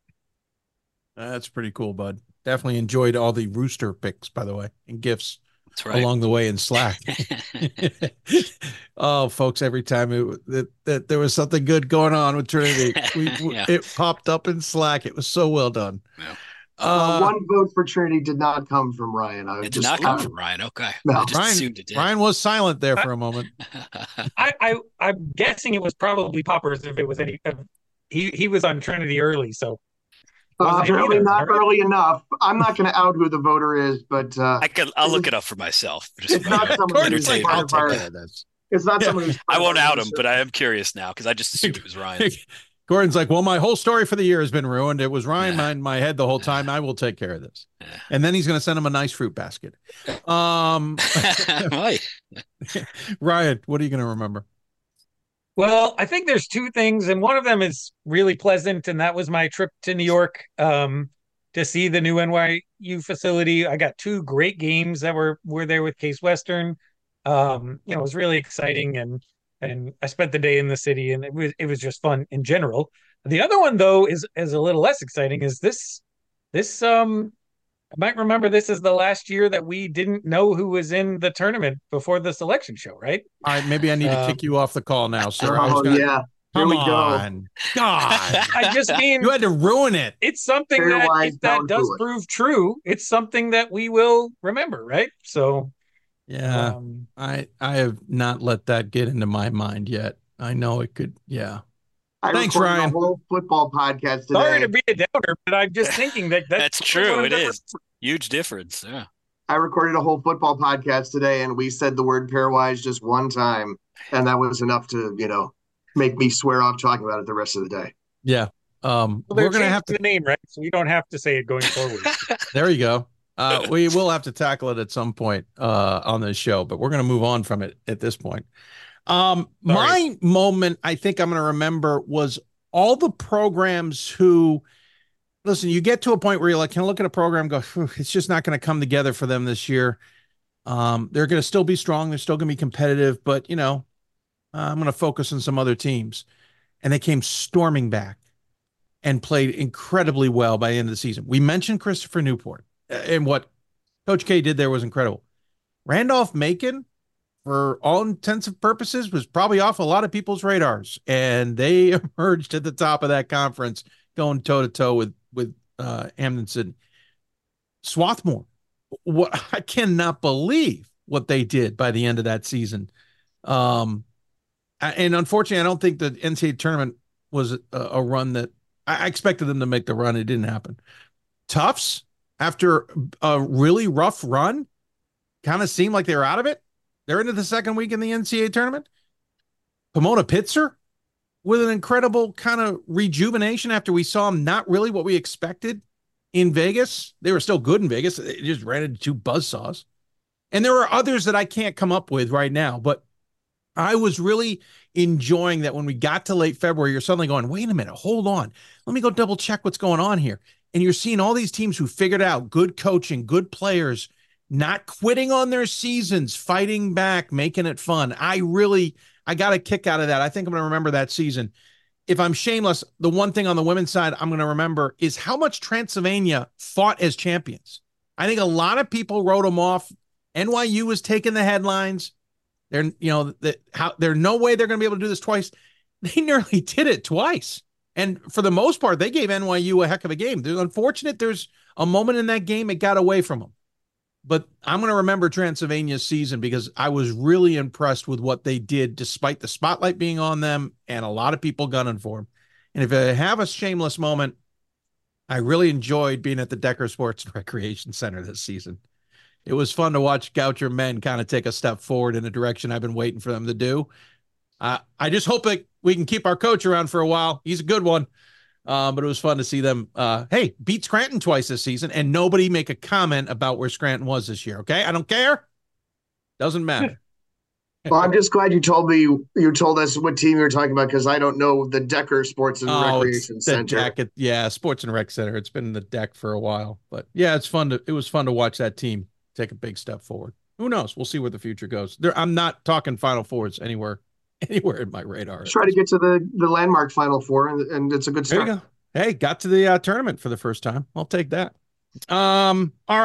That's pretty cool, bud. Definitely enjoyed all the Rooster picks, by the way, and gifts. right. along the way in Slack. Oh, folks, every time it, that, that there was something good going on with Trinity, we, Yeah. it popped up in Slack. It was so well done. Yeah. Uh, Uh, one vote for Trinity did not come from Ryan. I It did just not come from Ryan. Okay. No. I just Ryan, assumed it did. Ryan was silent there for a moment. I, I I'm guessing it was probably Poppers if it was any. If he he was on Trinity early, so Uh, wasn't it apparently either, not right? early enough. I'm not going to out who the voter is, but uh, I could. I'll look it up for myself. Just it's for not my someone who's Gordon's like, part I'll of take our. care of this. It's not Yeah. someone who's. I part won't of our out him, research. but I am curious now because I just assumed it was Ryan. Gordon's like, well, my whole story for the year has been ruined. It was Ryan Yeah. in my head the whole time. I will take care of this. Yeah. And then he's going to send him a nice fruit basket. Um, Right. Ryan, what are you going to remember? Well, I think there's two things, and one of them is really pleasant, and that was my trip to New York um, to see the new N Y U facility. I got two great games that were were there with Case Western. Um, you know, it was really exciting, and and I spent the day in the city, and it was it was just fun in general. The other one, though, is is a little less exciting. Is this this um I might remember this is the last year that we didn't know who was in the tournament before the selection show, right? All right, maybe I need to Um, kick you off the call now, sir. I was Oh gonna, yeah, here come we go. on. God. I just mean You had to ruin it. it's something Fair that wise, if that down does foolish. prove true, it's something that we will remember, right? So Yeah. um, I I have not let that get into my mind yet. I know it could. Yeah. I Thanks, recorded Ryan. a whole football podcast today. sorry to be a downer, but I'm just thinking that that's, That's true. one It of the- is huge difference. Yeah. I recorded a whole football podcast today, and we said the word pairwise just one time, and that was enough to, you know, make me swear off talking about it the rest of the day. Yeah. Um, Well, they're we're gonna changing have to. the name, right? So you don't have to say it going forward. There you go. Uh, we will have to tackle it at some point uh, on this show, but we're going to move on from it at this point. Um, my moment, I think I'm going to remember, was all the programs who, listen, you get to a point where you're like, can I look at a program and go, "Phew, it's just not going to come together for them this year. Um, they're going to still be strong. They're still going to be competitive, but, you know, uh, I'm going to focus on some other teams." And they came storming back and played incredibly well by the end of the season. We mentioned Christopher Newport, and what Coach K did there was incredible. Randolph-Macon, for all intents and purposes, was probably off a lot of people's radars, and they emerged at the top of that conference, going toe to toe with with uh, Hamden Sydney. Swarthmore, what I cannot believe what they did by the end of that season. Um, and unfortunately, I don't think the N C double A tournament was a, a run that I expected them to make the run. It didn't happen. Tufts, after a really rough run, kind of seemed like they were out of it. They're into the second week in the N C double A tournament. Pomona Pitzer, with an incredible kind of rejuvenation after we saw them not really what we expected in Vegas. They were still good in Vegas. They just ran into two buzzsaws. And there are others that I can't come up with right now, but I was really enjoying that when we got to late February, you're suddenly going, wait a minute, hold on. Let me go double check what's going on here. And you're seeing all these teams who figured out good coaching, good players, not quitting on their seasons, fighting back, making it fun. I really, I got a kick out of that. I think I'm going to remember that season. If I'm shameless, the one thing on the women's side I'm going to remember is how much Transylvania fought as champions. I think a lot of people wrote them off. N Y U was taking the headlines. They're, you know, that how there's no way they're going to be able to do this twice. They nearly did it twice. And for the most part, they gave N Y U a heck of a game. They're unfortunate. There's a moment in that game it got away from them. But I'm going to remember Transylvania's season because I was really impressed with what they did, despite the spotlight being on them and a lot of people gunning for them. And if I have a shameless moment, I really enjoyed being at the Decker Sports and Recreation Center this season. It was fun to watch Goucher men kind of take a step forward in a direction I've been waiting for them to do. Uh, I just hope that we can keep our coach around for a while. He's a good one. Um, but it was fun to see them, uh, hey, beat Scranton twice this season, and nobody make a comment about where Scranton was this year, okay? I don't care. Doesn't matter. Well, I'm just glad you told me, you told us what team you were talking about, because I don't know the Decker Sports and Oh, Recreation it's the Center. deck at, yeah, Sports and Rec Center. It's been in the deck for a while. But, yeah, it's fun to it was fun to watch that team take a big step forward. Who knows? We'll see where the future goes. There, I'm not talking Final Fours anywhere anywhere in my radar. Try to get to the, the landmark Final Four, and, and it's a good There start. you go. Hey, got to the uh, tournament for the first time. I'll take that. Um, all right.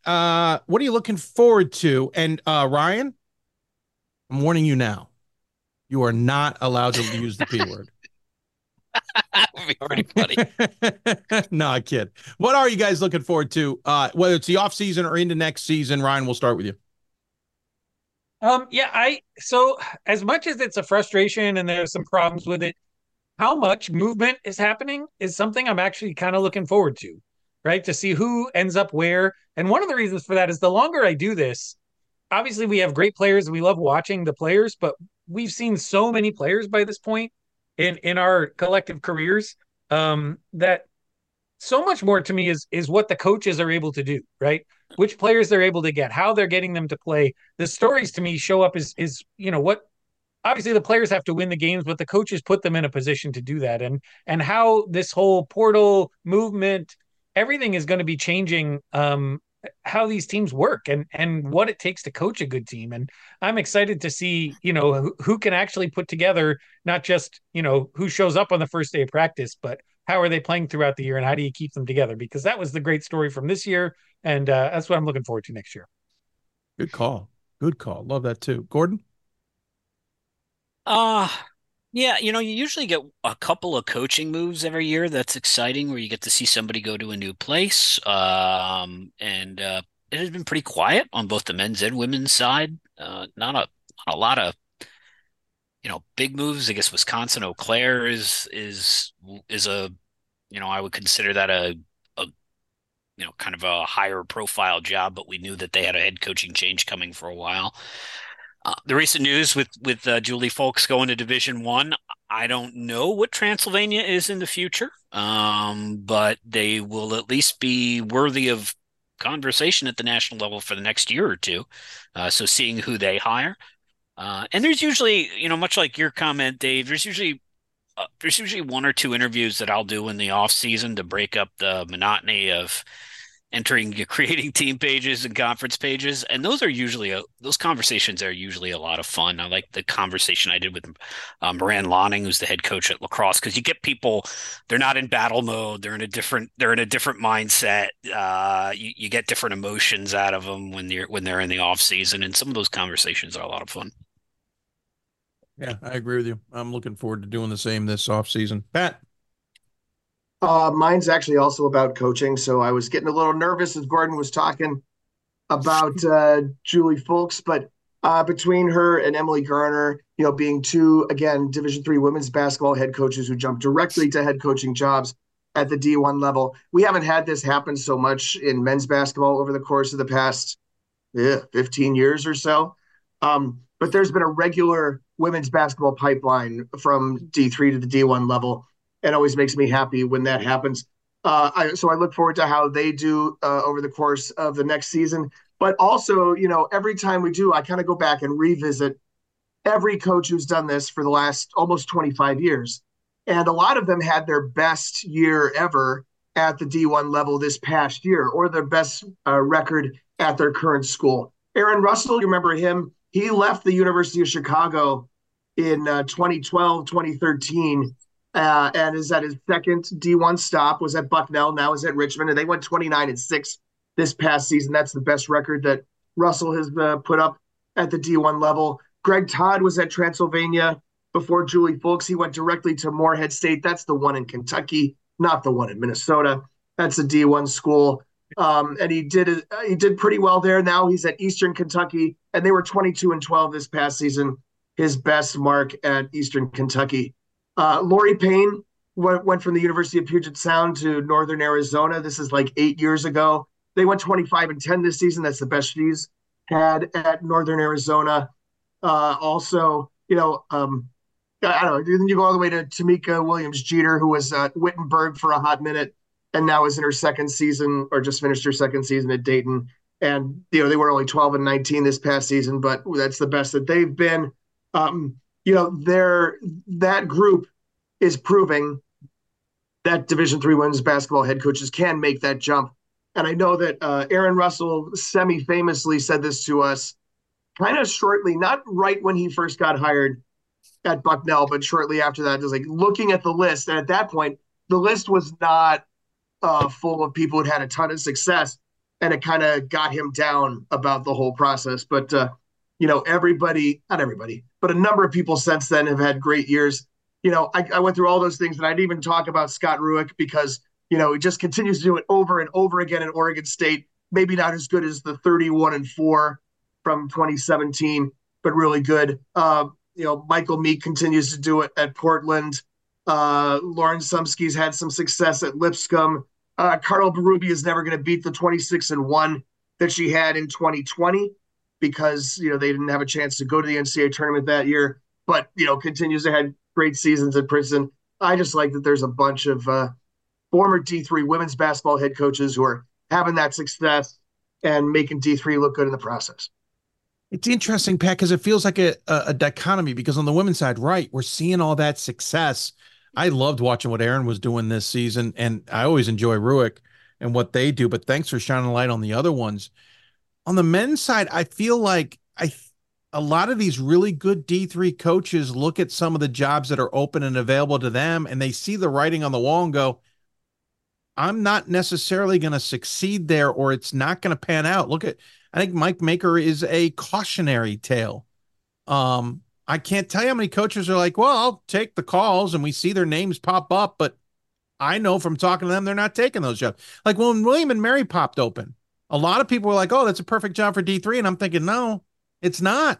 uh, what are you looking forward to? And uh, Ryan, I'm warning you now. You are not allowed to use the P word. That would be pretty funny. No, I kid. What are you guys looking forward to? Uh, whether it's the off season or into next season, Ryan, we'll start with you. Um, yeah, I so as much as it's a frustration and there's some problems with it, how much movement is happening is something I'm actually kind of looking forward to, right? To see who ends up where. And one of the reasons for that is the longer I do this, obviously we have great players. We love watching the players, but we've seen so many players by this point in in our collective careers um, that so much more to me is is what the coaches are able to do, right? Which players they're able to get, how they're getting them to play. The stories to me show up is is you know what obviously the players have to win the games, but the coaches put them in a position to do that. And and how this whole portal movement, everything is going to be changing um, how these teams work and and what it takes to coach a good team. And I'm excited to see, you know, who, who can actually put together not just, you know, who shows up on the first day of practice, but how are they playing throughout the year and how do you keep them together? Because that was the great story from this year. And uh, that's what I'm looking forward to next year. Good call. Good call. Love that too. Gordon? Uh, yeah, you know, you usually get a couple of coaching moves every year. That's exciting where you get to see somebody go to a new place. Um, and uh, it has been pretty quiet on both the men's and women's side. Uh, not a, not a lot of, you know, big moves. I guess Wisconsin Eau Claire is is is a, you know, I would consider that a, a you know, kind of a higher profile job, but we knew that they had a head coaching change coming for a while. Uh, the recent news with with uh, Julie Folks going to Division One, I don't know what Transylvania is in the future, um, but they will at least be worthy of conversation at the national level for the next year or two. Uh, so seeing who they hire, uh, and there's usually, you know, much like your comment, Dave, there's usually uh, there's usually one or two interviews that I'll do in the off season to break up the monotony of entering, creating team pages and conference pages. And those are usually, a, those conversations are usually a lot of fun. I like the conversation I did with um, Moran Lonning, who's the head coach at La Crosse, because you get people, they're not in battle mode. They're in a different, they're in a different mindset. Uh, you, you get different emotions out of them when you're, when they're in the off season. And some of those conversations are a lot of fun. Yeah, I agree with you. I'm looking forward to doing the same this off season. Pat? Uh, mine's actually also about coaching. So I was getting a little nervous as Gordon was talking about uh, Julie Folks, but uh, between her and Emily Garner, you know, being two, again, Division three women's basketball head coaches who jumped directly to head coaching jobs at the D one level. We haven't had this happen so much in men's basketball over the course of the past yeah, fifteen years or so. Um, but there's been a regular women's basketball pipeline from D three to the D one level. It always makes me happy when that happens. Uh, I, so I look forward to how they do uh, over the course of the next season. But also, you know, every time we do, I kind of go back and revisit every coach who's done this for the last almost twenty-five years. And a lot of them had their best year ever at the D one level this past year, or their best uh, record at their current school. Aaron Russell, you remember him? He left the University of Chicago in uh, twenty twelve, twenty thirteen. Uh, and is at his second D one stop, was at Bucknell, now is at Richmond, and they went twenty-nine and six this past season. That's the best record that Russell has uh, put up at the D one level. Greg Todd was at Transylvania before Julie Folks. He went directly to Morehead State. That's the one in Kentucky, not the one in Minnesota. That's a D one school. Um, and he did he did pretty well there. Now he's at Eastern Kentucky, and they were twenty-two and twelve this past season, his best mark at Eastern Kentucky. Uh, Lori Payne went, went from the University of Puget Sound to Northern Arizona. This is like eight years ago. They went twenty-five and ten this season. That's the best she's had at Northern Arizona. Uh, also, you know, um, I don't know. Then you go all the way to Tamika Williams-Jeter, who was at Wittenberg for a hot minute and now is in her second season, or just finished her second season at Dayton. And, you know, they were only twelve and nineteen this past season, but that's the best that they've been. Um, you know, they're, that group is proving that Division three women's basketball head coaches can make that jump. And I know that uh, Aaron Russell semi-famously said this to us kind of shortly, not right when he first got hired at Bucknell, but shortly after that, just like looking at the list. And at that point, the list was not uh, full of people who had a ton of success. and it kind of got him down about the whole process. But uh, you know, everybody, not everybody, but a number of people since then have had great years. You know, I, I went through all those things, and I didn't even talk about Scott Rueck because you know he just continues to do it over and over again at Oregon State. Maybe not as good as the thirty-one and four from twenty seventeen, but really good. Uh, you know, Michael Meek continues to do it at Portland. Uh, Lauren Sumsky's had some success at Lipscomb. Uh, Carl Berube is never going to beat the twenty-six and one that she had in twenty twenty because, you know, they didn't have a chance to go to the N C double A tournament that year, but, you know, continues to have great seasons at Princeton. I just like that there's a bunch of uh, former D three women's basketball head coaches who are having that success and making D three look good in the process. It's interesting, Pat, because it feels like a, a, a dichotomy because on the women's side, right, we're seeing all that success. I loved watching what Aaron was doing this season, and I always enjoy Rueck and what they do, but thanks for shining a light on the other ones. On the men's side, I feel like I a lot of these really good D three coaches look at some of the jobs that are open and available to them, and they see the writing on the wall and go, I'm not necessarily going to succeed there, or it's not going to pan out. Look at I think Mike Maker is a cautionary tale. Um, I can't tell you how many coaches are like, well, I'll take the calls, and we see their names pop up, but I know from talking to them, they're not taking those jobs. Like when William and Mary popped open, a lot of people were like, oh, that's a perfect job for D three. And I'm thinking, no, it's not.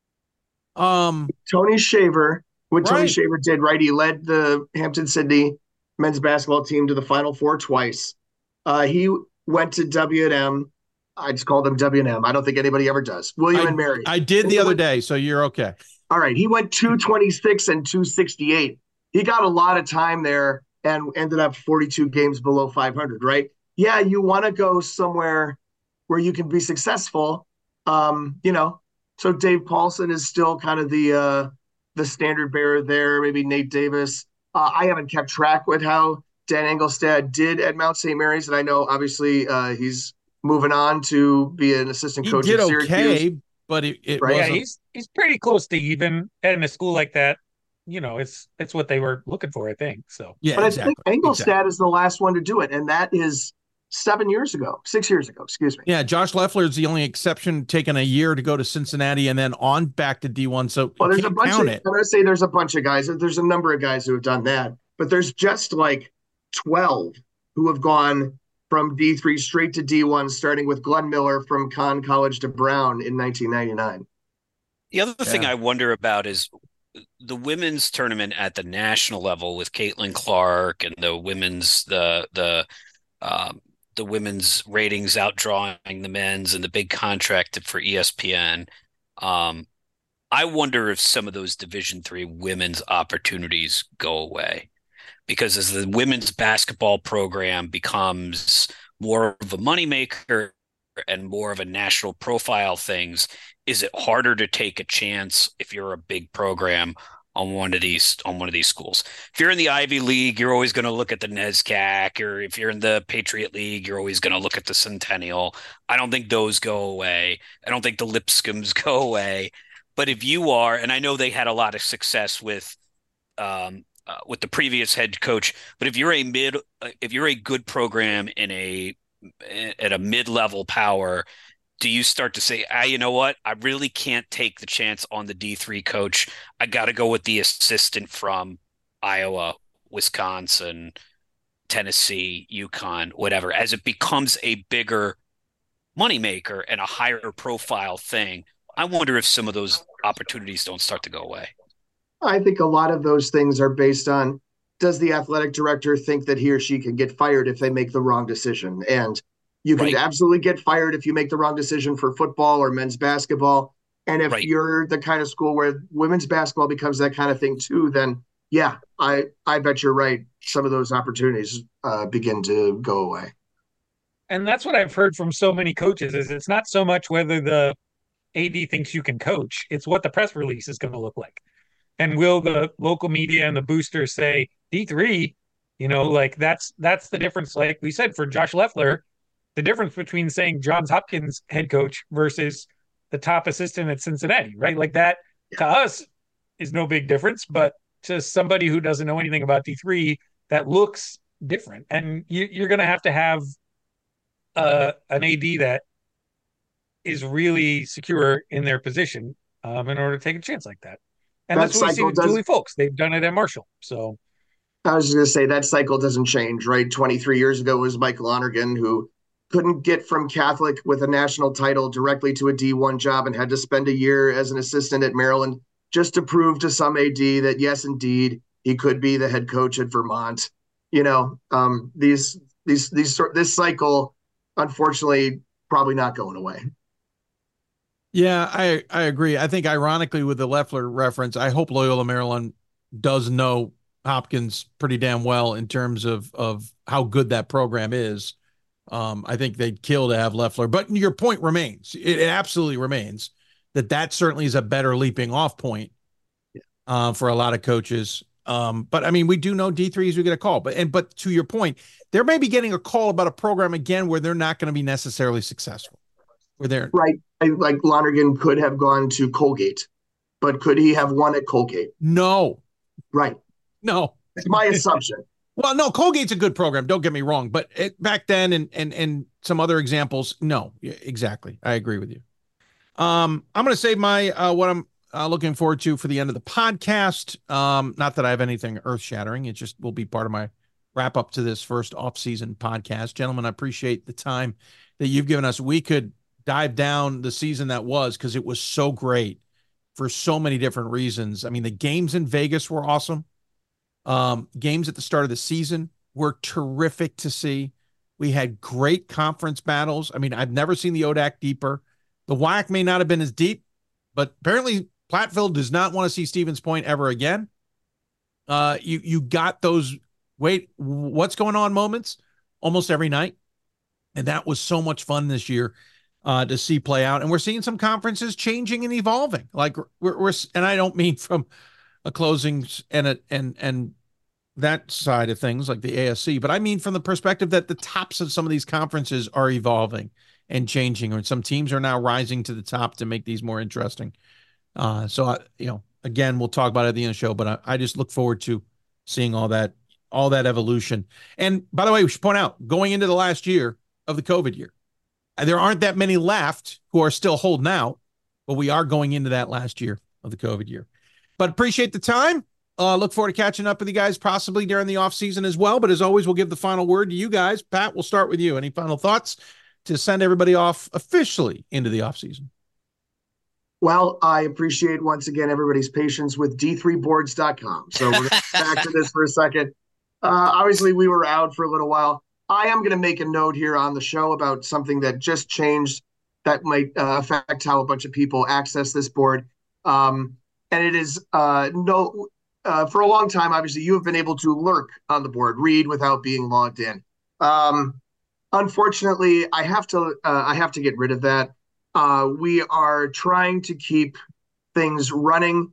Um, Tony Shaver, what Tony right. Shaver did, right? He led the Hampton-Sydney men's basketball team to the Final Four twice. Uh, he went to W and M. I just call them W and M. I don't think anybody ever does. William I, and Mary. I did the other day, so you're okay. All right. He went two twenty-six and two sixty-eight. He got a lot of time there and ended up forty-two games below five hundred, right? Yeah, you want to go somewhere where you can be successful. Um, you know, so Dave Paulson is still kind of the uh, the standard bearer there, maybe Nate Davis. Uh, I haven't kept track with how Dan Engelstad did at Mount Saint Mary's, and I know obviously uh, he's moving on to be an assistant he coach did at Syracuse. Okay, but it, it right? Yeah, wasn't. he's he's pretty close to even in a school like that. You know, it's it's what they were looking for, I think. So Yeah, but exactly. I think Engelstad exactly. is the last one to do it, and that is seven years ago, six years ago, excuse me. Yeah, Josh Leffler is the only exception, taking a year to go to Cincinnati and then on back to D one. So Well, you there's a can't bunch count of, it. I'm going to say there's a bunch of guys. There's a number of guys who have done that, but there's just like twelve who have gone from D three straight to D one, starting with Glenn Miller from Conn College to Brown in nineteen ninety-nine. The other Yeah. thing I wonder about is the women's tournament at the national level with Caitlin Clark and the women's the the um, the women's ratings outdrawing the men's and the big contract for E S P N. Um, I wonder if some of those Division three women's opportunities go away, because as the women's basketball program becomes more of a moneymaker and more of a national profile things, is it harder to take a chance if you're a big program on one of these on one of these schools? If you're in the Ivy League, you're always going to look at the NESCAC, or if you're in the Patriot League, you're always going to look at the Centennial. I don't think those go away. I don't think the Lipscombs go away. But if you are, and I know they had a lot of success with um, uh, with the previous head coach, but if you're a mid, if you're a good program in a at a mid-level power, do you start to say, ah, you know what? I really can't take the chance on the D three coach. I got to go with the assistant from Iowa, Wisconsin, Tennessee, UConn, whatever, as it becomes a bigger moneymaker and a higher profile thing. I wonder if some of those opportunities don't start to go away. I think a lot of those things are based on, does the athletic director think that he or she can get fired if they make the wrong decision? And you can Right. absolutely get fired if you make the wrong decision for football or men's basketball. And if Right. you're the kind of school where women's basketball becomes that kind of thing too, then yeah, I, I bet you're right. Some of those opportunities uh, begin to go away. and that's what I've heard from so many coaches is it's not so much whether the A D thinks you can coach, it's what the press release is going to look like. And will the local media and the boosters say D three, you know, like that's that's the difference. Like we said, for Josh Leffler, the difference between saying Johns Hopkins head coach versus the top assistant at Cincinnati, right? Like that to us is no big difference, but to somebody who doesn't know anything about D three, that looks different. And you, you're going to have to have uh, an A D that is really secure in their position um, in order to take a chance like that. And That that's what we see cycle with does. Julie Folks. They've done it at Marshall. So I was just going to say that cycle doesn't change, right? twenty-three years ago was Mike Lonergan, who couldn't get from Catholic with a national title directly to a D one job and had to spend a year as an assistant at Maryland just to prove to some A D that, yes, indeed, he could be the head coach at Vermont. You know, um, these, these, these, this cycle, unfortunately, probably not going away. Yeah, I, I agree. I think ironically with the Loeffler reference, I hope Loyola Maryland does know Hopkins pretty damn well in terms of, of how good that program is. Um, I think they'd kill to have Loeffler, but your point remains. It, it absolutely remains that that certainly is a better leaping off point uh, for a lot of coaches. Um, but I mean, we do know D threes we get a call, but, and, but to your point, they're maybe getting a call about a program again, where they're not going to be necessarily successful. Where they're right. I, like Lonergan could have gone to Colgate, but could he have won at Colgate? No. Right. No. It's my assumption. Well, no, Colgate's a good program. Don't get me wrong, but it, back then and and and some other examples, no, exactly. I agree with you. Um, I'm going to save my uh, what I'm uh, looking forward to for the end of the podcast. Um, not that I have anything earth shattering. It just will be part of my wrap up to this first off season podcast. Gentlemen, I appreciate the time that you've given us. We could dive down the season that was, because it was so great for so many different reasons. I mean, the games in Vegas were awesome. Um, games at the start of the season were terrific to see. We had great conference battles. I mean, I've never seen the O D A C deeper. The W A C may not have been as deep, but apparently Platteville does not want to see Stevens Point ever again. Uh, you you got those, wait, what's going on moments almost every night. And that was so much fun this year uh, to see play out. And we're seeing some conferences changing and evolving. Like we're, we're and I don't mean from a closing and a, and and that side of things like the A S C, but I mean from the perspective that the tops of some of these conferences are evolving and changing, or some teams are now rising to the top to make these more interesting. Uh, so I, you know, again, we'll talk about it at the end of the show, but I, I just look forward to seeing all that, all that evolution. And by the way, we should point out, going into the last year of the COVID year, there aren't that many left who are still holding out, but we are going into that last year of the COVID year. But appreciate the time. Uh, look forward to catching up with you guys possibly during the off season as well. But as always, we'll give the final word to you guys. Pat, we'll start with you. Any final thoughts to send everybody off officially into the off season? Well, I appreciate once again everybody's patience with D three boards dot com. So we're going to back to this for a second. Uh, obviously, we were out for a little while. I am going to make a note here on the show about something that just changed that might uh, affect how a bunch of people access this board. Um, and it is uh, no, uh, for a long time, obviously, you have been able to lurk on the board, read without being logged in. Um, unfortunately, I have to uh, I have to get rid of that. Uh, we are trying to keep things running,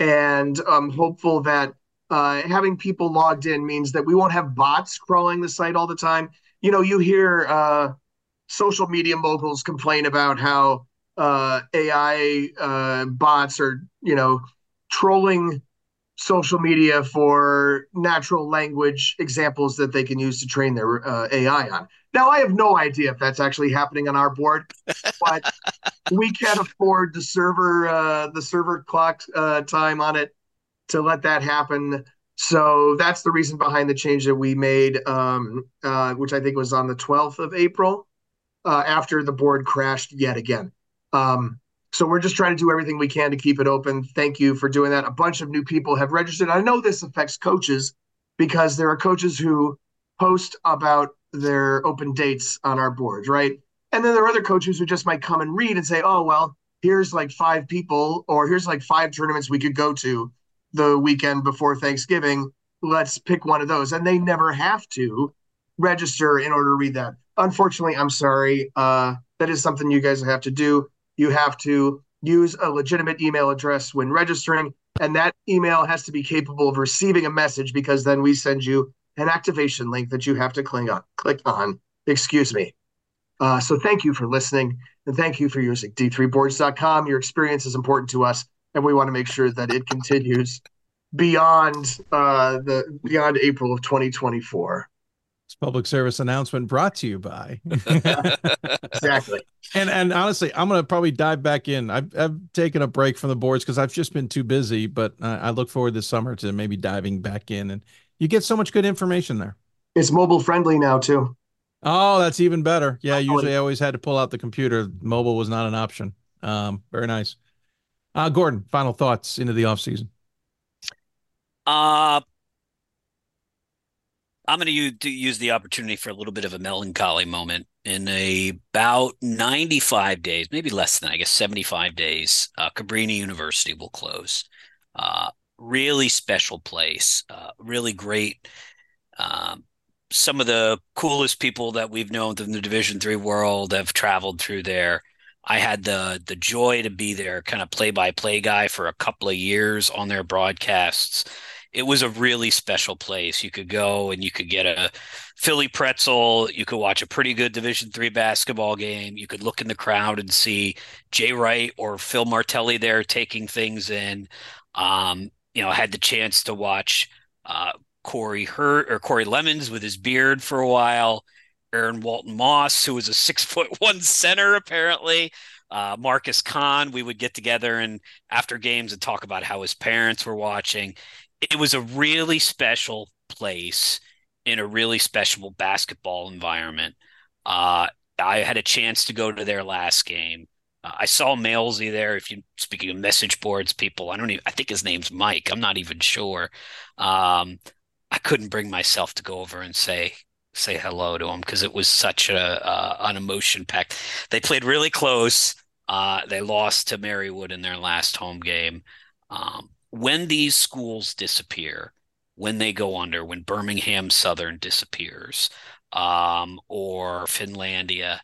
and I'm hopeful that uh, having people logged in means that we won't have bots crawling the site all the time. You know, you hear uh, social media moguls complain about how uh, A I uh, bots are, you know, trolling social media for natural language examples that they can use to train their uh, A I on. Now, I have no idea if that's actually happening on our board, but we can't afford the server uh, the server clock uh, time on it to let that happen. So that's the reason behind the change that we made, um, uh, which I think was on the twelfth of April, uh, after the board crashed yet again. Um, so we're just trying to do everything we can to keep it open. Thank you for doing that. A bunch of new people have registered. I know this affects coaches because there are coaches who post about their open dates on our board, right? And then there are other coaches who just might come and read and say, oh, well, here's like five people, or here's like five tournaments we could go to the weekend before Thanksgiving. Let's pick one of those. And they never have to register in order to read that. Unfortunately, I'm sorry. Uh, that is something you guys have to do. You have to use a legitimate email address when registering, and that email has to be capable of receiving a message, because then we send you an activation link that you have to click on. Click on. Excuse me. Uh, so thank you for listening, and thank you for using D three boards dot com. Your experience is important to us, and we want to make sure that it continues beyond uh, the beyond April of twenty twenty-four. This public service announcement brought to you by. Exactly. And and honestly, I'm going to probably dive back in. I've, I've taken a break from the boards because I've just been too busy, but uh, I look forward this summer to maybe diving back in. And you get so much good information there. It's mobile friendly now, too. Oh, that's even better. Yeah, Oh, usually I always had to pull out the computer. Mobile was not an option. Um, very nice. Uh, Gordon, final thoughts into the offseason. Uh, I'm going to use, use the opportunity for a little bit of a melancholy moment. In a, about ninety-five days, maybe less than, I guess, seventy-five days, uh, Cabrini University will close. Uh, really special place, uh, really great. Um, some of the coolest people that we've known in the Division three world have traveled through there. I had the the joy to be there, kind of play-by-play guy for a couple of years on their broadcasts. It was a really special place. You could go and you could get a Philly pretzel. You could watch a pretty good Division three basketball game. You could look in the crowd and see Jay Wright or Phil Martelli there taking things in. Um, you know, I had the chance to watch uh, Corey Hurt or Corey Lemons with his beard for a while. Aaron Walton Moss, who was a six foot one center, apparently. Uh, Marcus Kahn, we would get together and after games and talk about how his parents were watching. It was a really special place in a really special basketball environment. Uh, I had a chance to go to their last game. Uh, I saw Malesy there. If you speaking of message boards, people, I don't even. I think his name's Mike. I'm not even sure. Um, I couldn't bring myself to go over and say say hello to him because it was such a uh, an emotion packed. They played really close. Uh, they lost to Marywood in their last home game. Um, when these schools disappear, when they go under, when Birmingham Southern disappears, um, or Finlandia,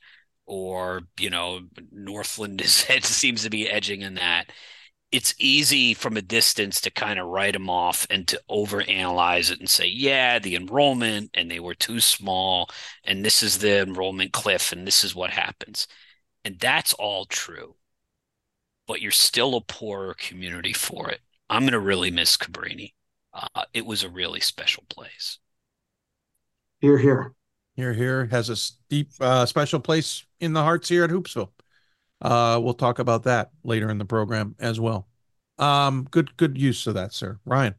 or, you know, Northland is, it seems to be edging in that, it's easy from a distance to kind of write them off and to overanalyze it and say, yeah, the enrollment, and they were too small, and this is the enrollment cliff, and this is what happens. And that's all true. But you're still a poorer community for it. I'm going to really miss Cabrini. Uh, it was a really special place. Here, here. Here, here has a deep, uh, special place in the hearts here at Hoopsville. Uh, we'll talk about that later in the program as well. Um, good, good use of that, sir. Ryan.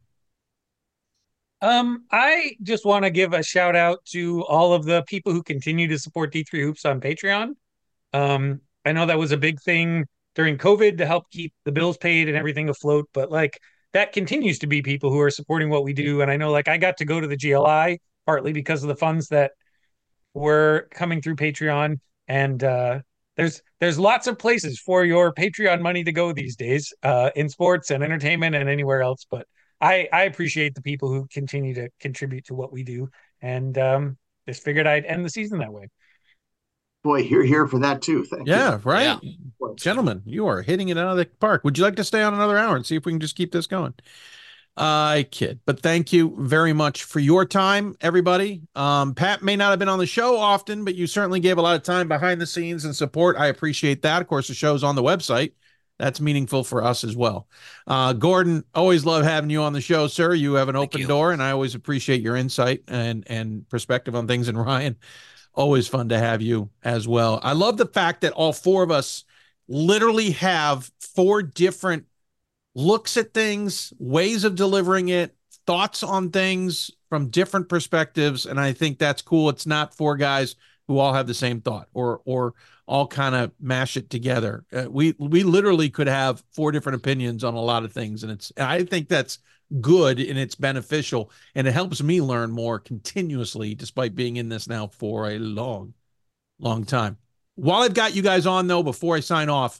Um, I just want to give a shout out to all of the people who continue to support D three Hoops on Patreon. Um, I know that was a big thing during COVID to help keep the bills paid and everything afloat, but like that continues to be people who are supporting what we do. And I know like I got to go to the G L I partly because of the funds that were coming through Patreon. And uh, there's there's lots of places for your Patreon money to go these days uh, in sports and entertainment and anywhere else. But I, I appreciate the people who continue to contribute to what we do. And um, just figured I'd end the season that way. Boy, here, here for that too. Thank yeah, you. right. Yeah. Gentlemen, you are hitting it out of the park. Would you like to stay on another hour and see if we can just keep this going? I kid, but thank you very much for your time, everybody. Um, Pat may not have been on the show often, but you certainly gave a lot of time behind the scenes and support. I appreciate that. Of course, the show's on the website. That's meaningful for us as well. Uh, Gordon, always love having you on the show, sir. You have an open door, and I always appreciate your insight and, and perspective on things. And Ryan, always fun to have you as well. I love the fact that all four of us literally have four different looks at things, ways of delivering it, thoughts on things from different perspectives. And I think that's cool. It's not four guys who all have the same thought or or all kind of mash it together. Uh, we we literally could have four different opinions on a lot of things. And it's I think that's good and it's beneficial. And it helps me learn more continuously, despite being in this now for a long, long time. While I've got you guys on, though, before I sign off,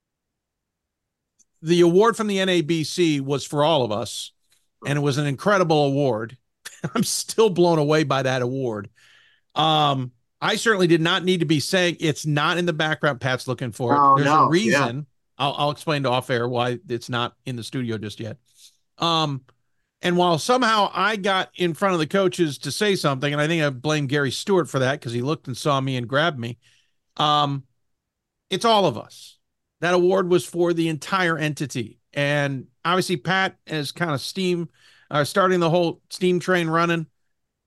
the award from the N A B C was for all of us, and it was an incredible award. I'm still blown away by that award. Um, I certainly did not need to be saying it's not in the background. Pat's looking for it. Oh, There's no. a reason. Yeah. I'll, I'll explain to off air why it's not in the studio just yet. Um, and while somehow I got in front of the coaches to say something, and I think I blame Gary Stewart for that because he looked and saw me and grabbed me. Um, it's all of us. That award was for the entire entity. And obviously Pat is kind of steam, uh, starting the whole steam train running.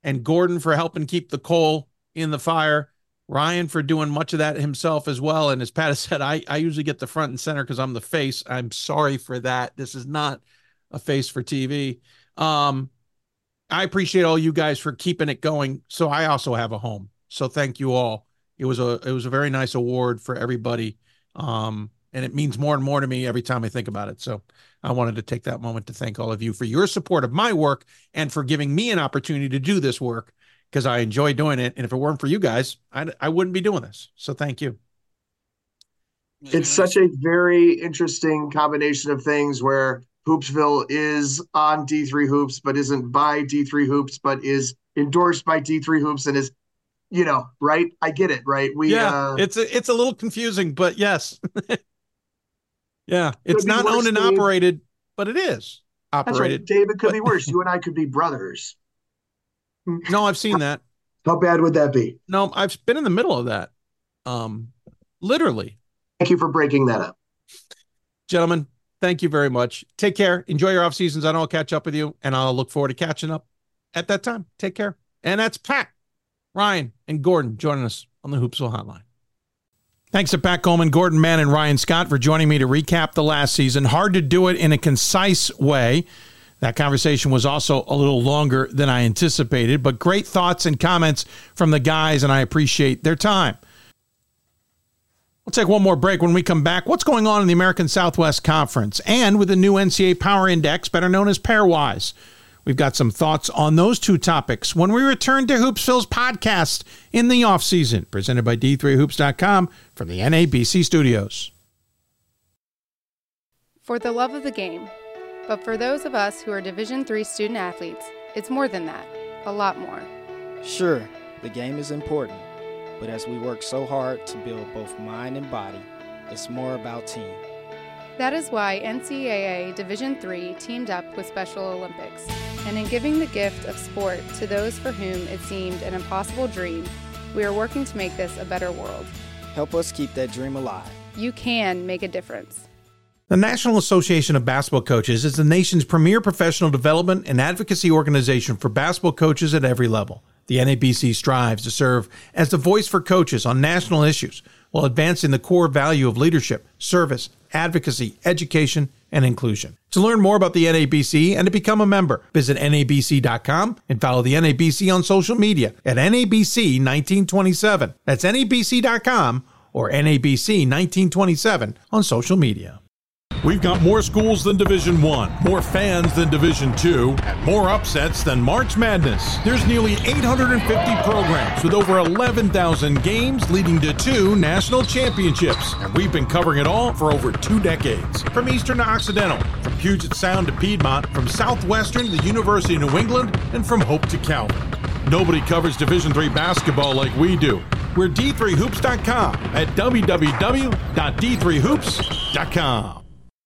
and Gordon for helping keep the coal in the fire. Ryan for doing much of that himself as well. And as Pat has said, I, I usually get the front and center because I'm the face. I'm sorry for that. This is not a face for T V. Um, I appreciate all you guys for keeping it going. So I also have a home. So thank you all. It was a it was a very nice award for everybody. Um, and it means more and more to me every time I think about it. So I wanted to take that moment to thank all of you for your support of my work and for giving me an opportunity to do this work, because I enjoy doing it. And if it weren't for you guys, I, I wouldn't be doing this. So thank you. It's such a very interesting combination of things where Hoopsville is on D three Hoops, but isn't by D three Hoops, but is endorsed by D three Hoops and is, you know, right? I get it, right? We Yeah, uh, it's a, it's a little confusing, but yes. Yeah, it's be not worse, owned and Dave. operated, but it is That's right, operated. Dave. It could But- be worse. You and I could be brothers. No, I've seen that. How bad would that be? No, I've been in the middle of that. Um, literally. Thank you for breaking that up. Gentlemen, thank you very much. Take care. Enjoy your off seasons. I know I'll catch up with you, and I'll look forward to catching up at that time. Take care. And that's Pat, Ryan, and Gordon joining us on the Hoopsville Hotline. Thanks to Pat Coleman, Gordon Mann, and Ryan Scott for joining me to recap the last season. Hard to do it in a concise way. That conversation was also a little longer than I anticipated, but great thoughts and comments from the guys, and I appreciate their time. We'll take one more break. When we come back, what's going on in the American Southwest Conference and with the new N C A A Power Index, better known as Pairwise. We've got some thoughts on those two topics when we return to Hoopsville's podcast in the offseason, presented by D three hoops dot com from the N A B C studios. For the love of the game. But for those of us who are Division three student athletes, it's more than that, a lot more. Sure, the game is important, but as we work so hard to build both mind and body, it's more about team. That is why N C A A Division three teamed up with Special Olympics, and in giving the gift of sport to those for whom it seemed an impossible dream, we are working to make this a better world. Help us keep that dream alive. You can make a difference. The National Association of Basketball Coaches is the nation's premier professional development and advocacy organization for basketball coaches at every level. The N A B C strives to serve as the voice for coaches on national issues while advancing the core value of leadership, service, advocacy, education, and inclusion. To learn more about the N A B C and to become a member, visit N A B C dot com and follow the N A B C on social media at N A B C nineteen twenty-seven. That's N A B C dot com or N A B C nineteen twenty-seven on social media. We've got more schools than Division One, more fans than Division Two, and more upsets than March Madness. There's nearly eight hundred fifty programs with over eleven thousand games leading to two national championships, and we've been covering it all for over two decades. From Eastern to Occidental, from Puget Sound to Piedmont, from Southwestern to the University of New England, and from Hope to Calvin. Nobody covers Division three basketball like we do. We're D three hoops dot com at w w w dot d three hoops dot com.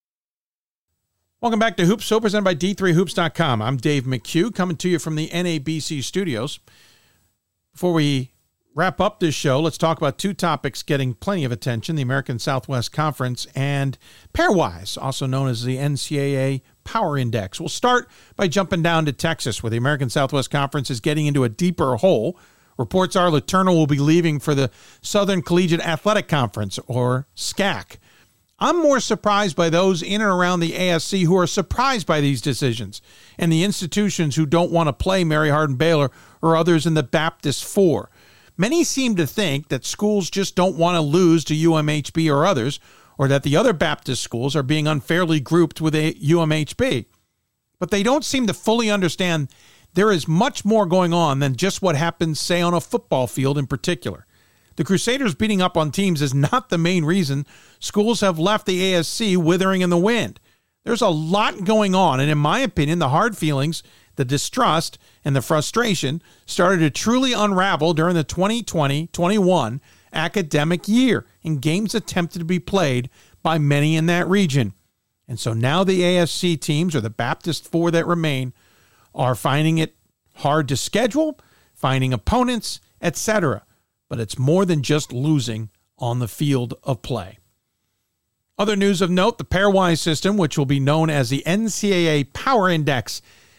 Welcome back to Hoops, so presented by D three hoops dot com. I'm Dave McHugh, coming to you from the N A B C studios. Before we wrap up this show, let's talk about two topics getting plenty of attention, the American Southwest Conference and Pairwise, also known as the N C A A Power Index. We'll start by jumping down to Texas, where the American Southwest Conference is getting into a deeper hole. Reports are LeTourneau will be leaving for the Southern Collegiate Athletic Conference, or S C A C. I'm more surprised by those in and around the A S C who are surprised by these decisions, and the institutions who don't want to play Mary Hardin-Baylor or others in the Baptist Four. Many seem to think that schools just don't want to lose to U M H B or others, or that the other Baptist schools are being unfairly grouped with a U M H B. But they don't seem to fully understand there is much more going on than just what happens, say, on a football field in particular. The Crusaders beating up on teams is not the main reason schools have left the A S C withering in the wind. There's a lot going on, and in my opinion, the hard feelings, the distrust, and the frustration started to truly unravel during the twenty twenty twenty-one academic year in games attempted to be played by many in that region. And so now the A S C teams, or the Baptist Four that remain, are finding it hard to schedule, finding opponents, et cetera. But it's more than just losing on the field of play. Other news of note, the Pairwise system, which will be known as the N C A A Power Index,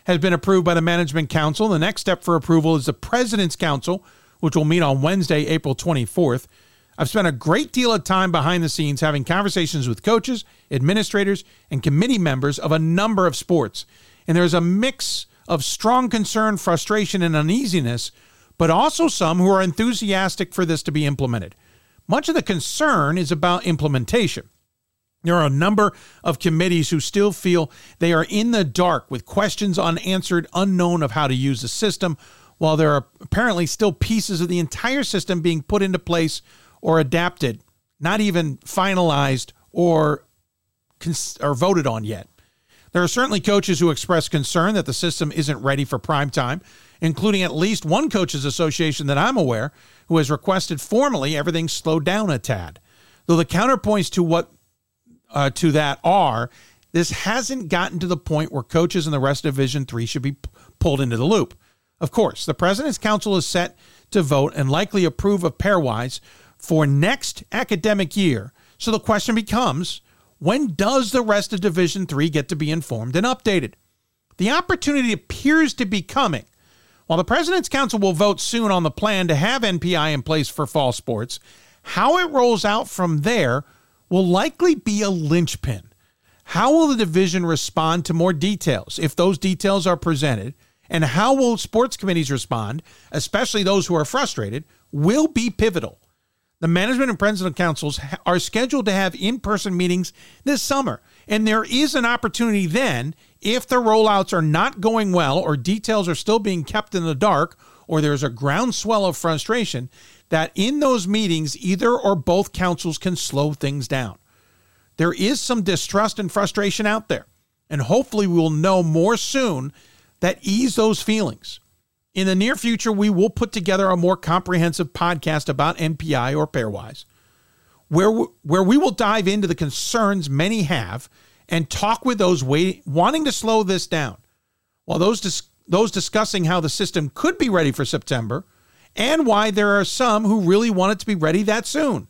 has been approved by the Management Council. The next step for approval is the President's Council, which will meet on Wednesday, April twenty-fourth. I've spent a great deal of time behind the scenes having conversations with coaches, administrators, and committee members of a number of sports. And there's a mix of strong concern, frustration, and uneasiness, but also some who are enthusiastic for this to be implemented. Much of the concern is about implementation. There are a number of committees who still feel they are in the dark with questions unanswered, unknown of how to use the system, while there are apparently still pieces of the entire system being put into place or adapted, not even finalized or, cons- or voted on yet. There are certainly coaches who express concern that the system isn't ready for prime time, including at least one coaches association that I'm aware who has requested formally everything slowed down a tad. Though the counterpoints to what uh, to that are, this hasn't gotten to the point where coaches in the rest of Division three should be p- pulled into the loop. Of course, the President's Council is set to vote and likely approve of pairwise for next academic year. So the question becomes, when does the rest of Division three get to be informed and updated? The opportunity appears to be coming. While the President's Council will vote soon on the plan to have N P I in place for fall sports, how it rolls out from there will likely be a linchpin. How will the division respond to more details if those details are presented? And how will sports committees respond, especially those who are frustrated, will be pivotal. The management and president councils are scheduled to have in-person meetings this summer, and there is an opportunity then, if the rollouts are not going well or details are still being kept in the dark or there's a groundswell of frustration, that in those meetings, either or both councils can slow things down. There is some distrust and frustration out there, and hopefully we will know more soon that ease those feelings. In the near future, we will put together a more comprehensive podcast about N P I or pairwise, where we, where we will dive into the concerns many have and talk with those waiting, wanting to slow this down, while those dis, those discussing how the system could be ready for September and why there are some who really want it to be ready that soon.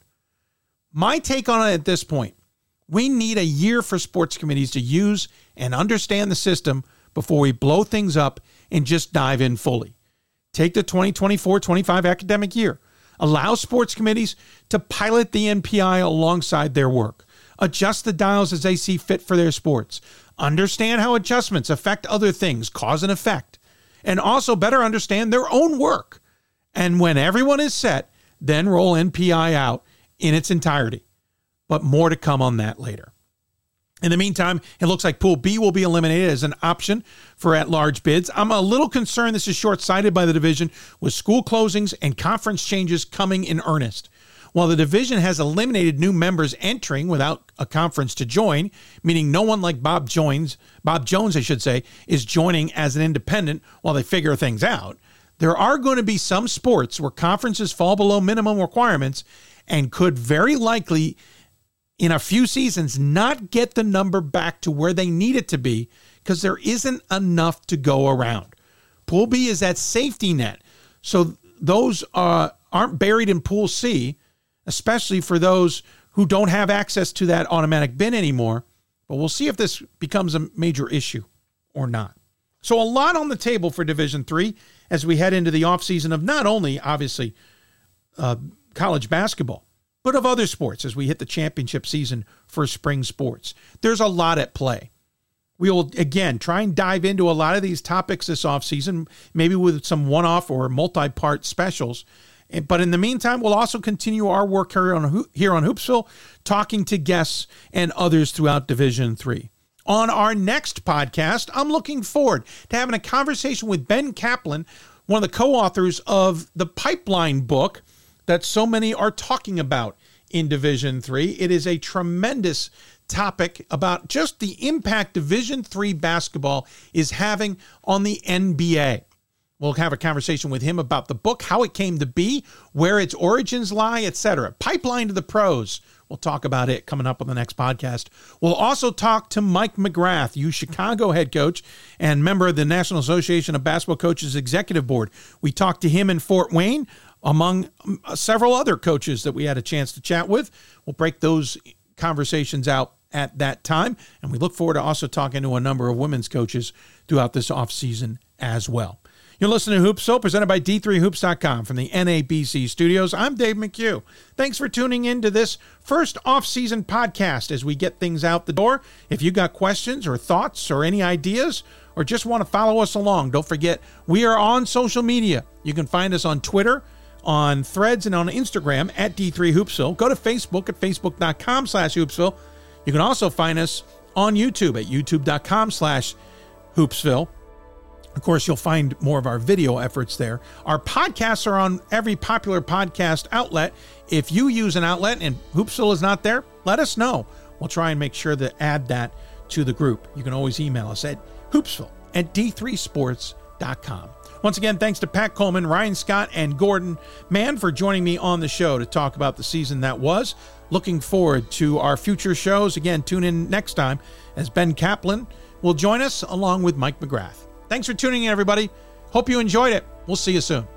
My take on it at this point, we need a year for sports committees to use and understand the system before we blow things up and just dive in fully. Take the twenty twenty-four twenty-five academic year. Allow sports committees to pilot the N P I alongside their work. Adjust the dials as they see fit for their sports. Understand how adjustments affect other things, cause and effect. And also better understand their own work. And when everyone is set, then roll N P I out in its entirety. But more to come on that later. In the meantime, it looks like Pool B will be eliminated as an option for at-large bids. I'm a little concerned this is short-sighted by the division with school closings and conference changes coming in earnest. While the division has eliminated new members entering without a conference to join, meaning no one like Bob Jones, Bob Jones, I should say, is joining as an independent while they figure things out, there are going to be some sports where conferences fall below minimum requirements and could very likely in a few seasons not get the number back to where they need it to be because there isn't enough to go around. Pool B is that safety net. So those uh, aren't buried in Pool C, especially for those who don't have access to that automatic bin anymore. But we'll see if this becomes a major issue or not. So a lot on the table for Division three as we head into the offseason of not only, obviously, uh, college basketball, but of other sports as we hit the championship season for spring sports. There's a lot at play. We will, again, try and dive into a lot of these topics this offseason, maybe with some one-off or multi-part specials. But in the meantime, we'll also continue our work here on, here on Hoopsville, talking to guests and others throughout Division three. On our next podcast, I'm looking forward to having a conversation with Ben Kaplan, one of the co-authors of the Pipeline book that so many are talking about in Division three. It is a tremendous topic about just the impact Division three basketball is having on the N B A. We'll have a conversation with him about the book, how it came to be, where its origins lie, et cetera. Pipeline to the pros. We'll talk about it coming up on the next podcast. We'll also talk to Mike McGrath, U Chicago head coach and member of the National Association of Basketball Coaches Executive Board. We talked to him in Fort Wayne, among several other coaches that we had a chance to chat with. We'll break those conversations out at that time. And we look forward to also talking to a number of women's coaches throughout this offseason as well. You're listening to Hoopsville, presented by D three hoops dot com from the N A B C studios. I'm Dave McHugh. Thanks for tuning in to this first off-season podcast as we get things out the door. If you got questions or thoughts or any ideas or just want to follow us along, don't forget we are on social media. You can find us on Twitter, on Threads, and on Instagram at D three Hoopsville. Go to Facebook at facebook dot com slash Hoopsville. You can also find us on YouTube at youtube dot com slash Hoopsville. Of course, you'll find more of our video efforts there. Our podcasts are on every popular podcast outlet. If you use an outlet and Hoopsville is not there, let us know. We'll try and make sure to add that to the group. You can always email us at hoopsville at d three sports dot com. Once again, thanks to Pat Coleman, Ryan Scott, and Gordon Mann for joining me on the show to talk about the season that was. Looking forward to our future shows. Again, tune in next time as Ben Kaplan will join us along with Mike McGrath. Thanks for tuning in, everybody. Hope you enjoyed it. We'll see you soon.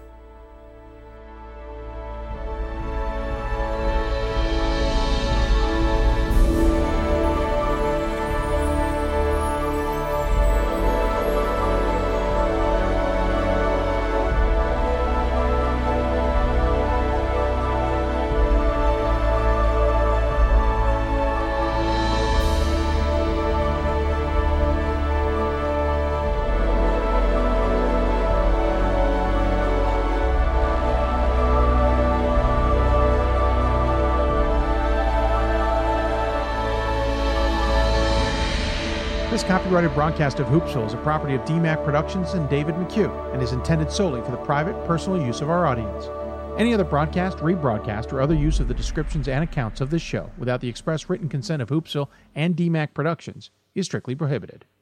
This copyrighted broadcast of Hoopsville is a property of D MAC Productions and David McHugh and is intended solely for the private, personal use of our audience. Any other broadcast, rebroadcast, or other use of the descriptions and accounts of this show without the express written consent of Hoopsville and D MAC Productions is strictly prohibited.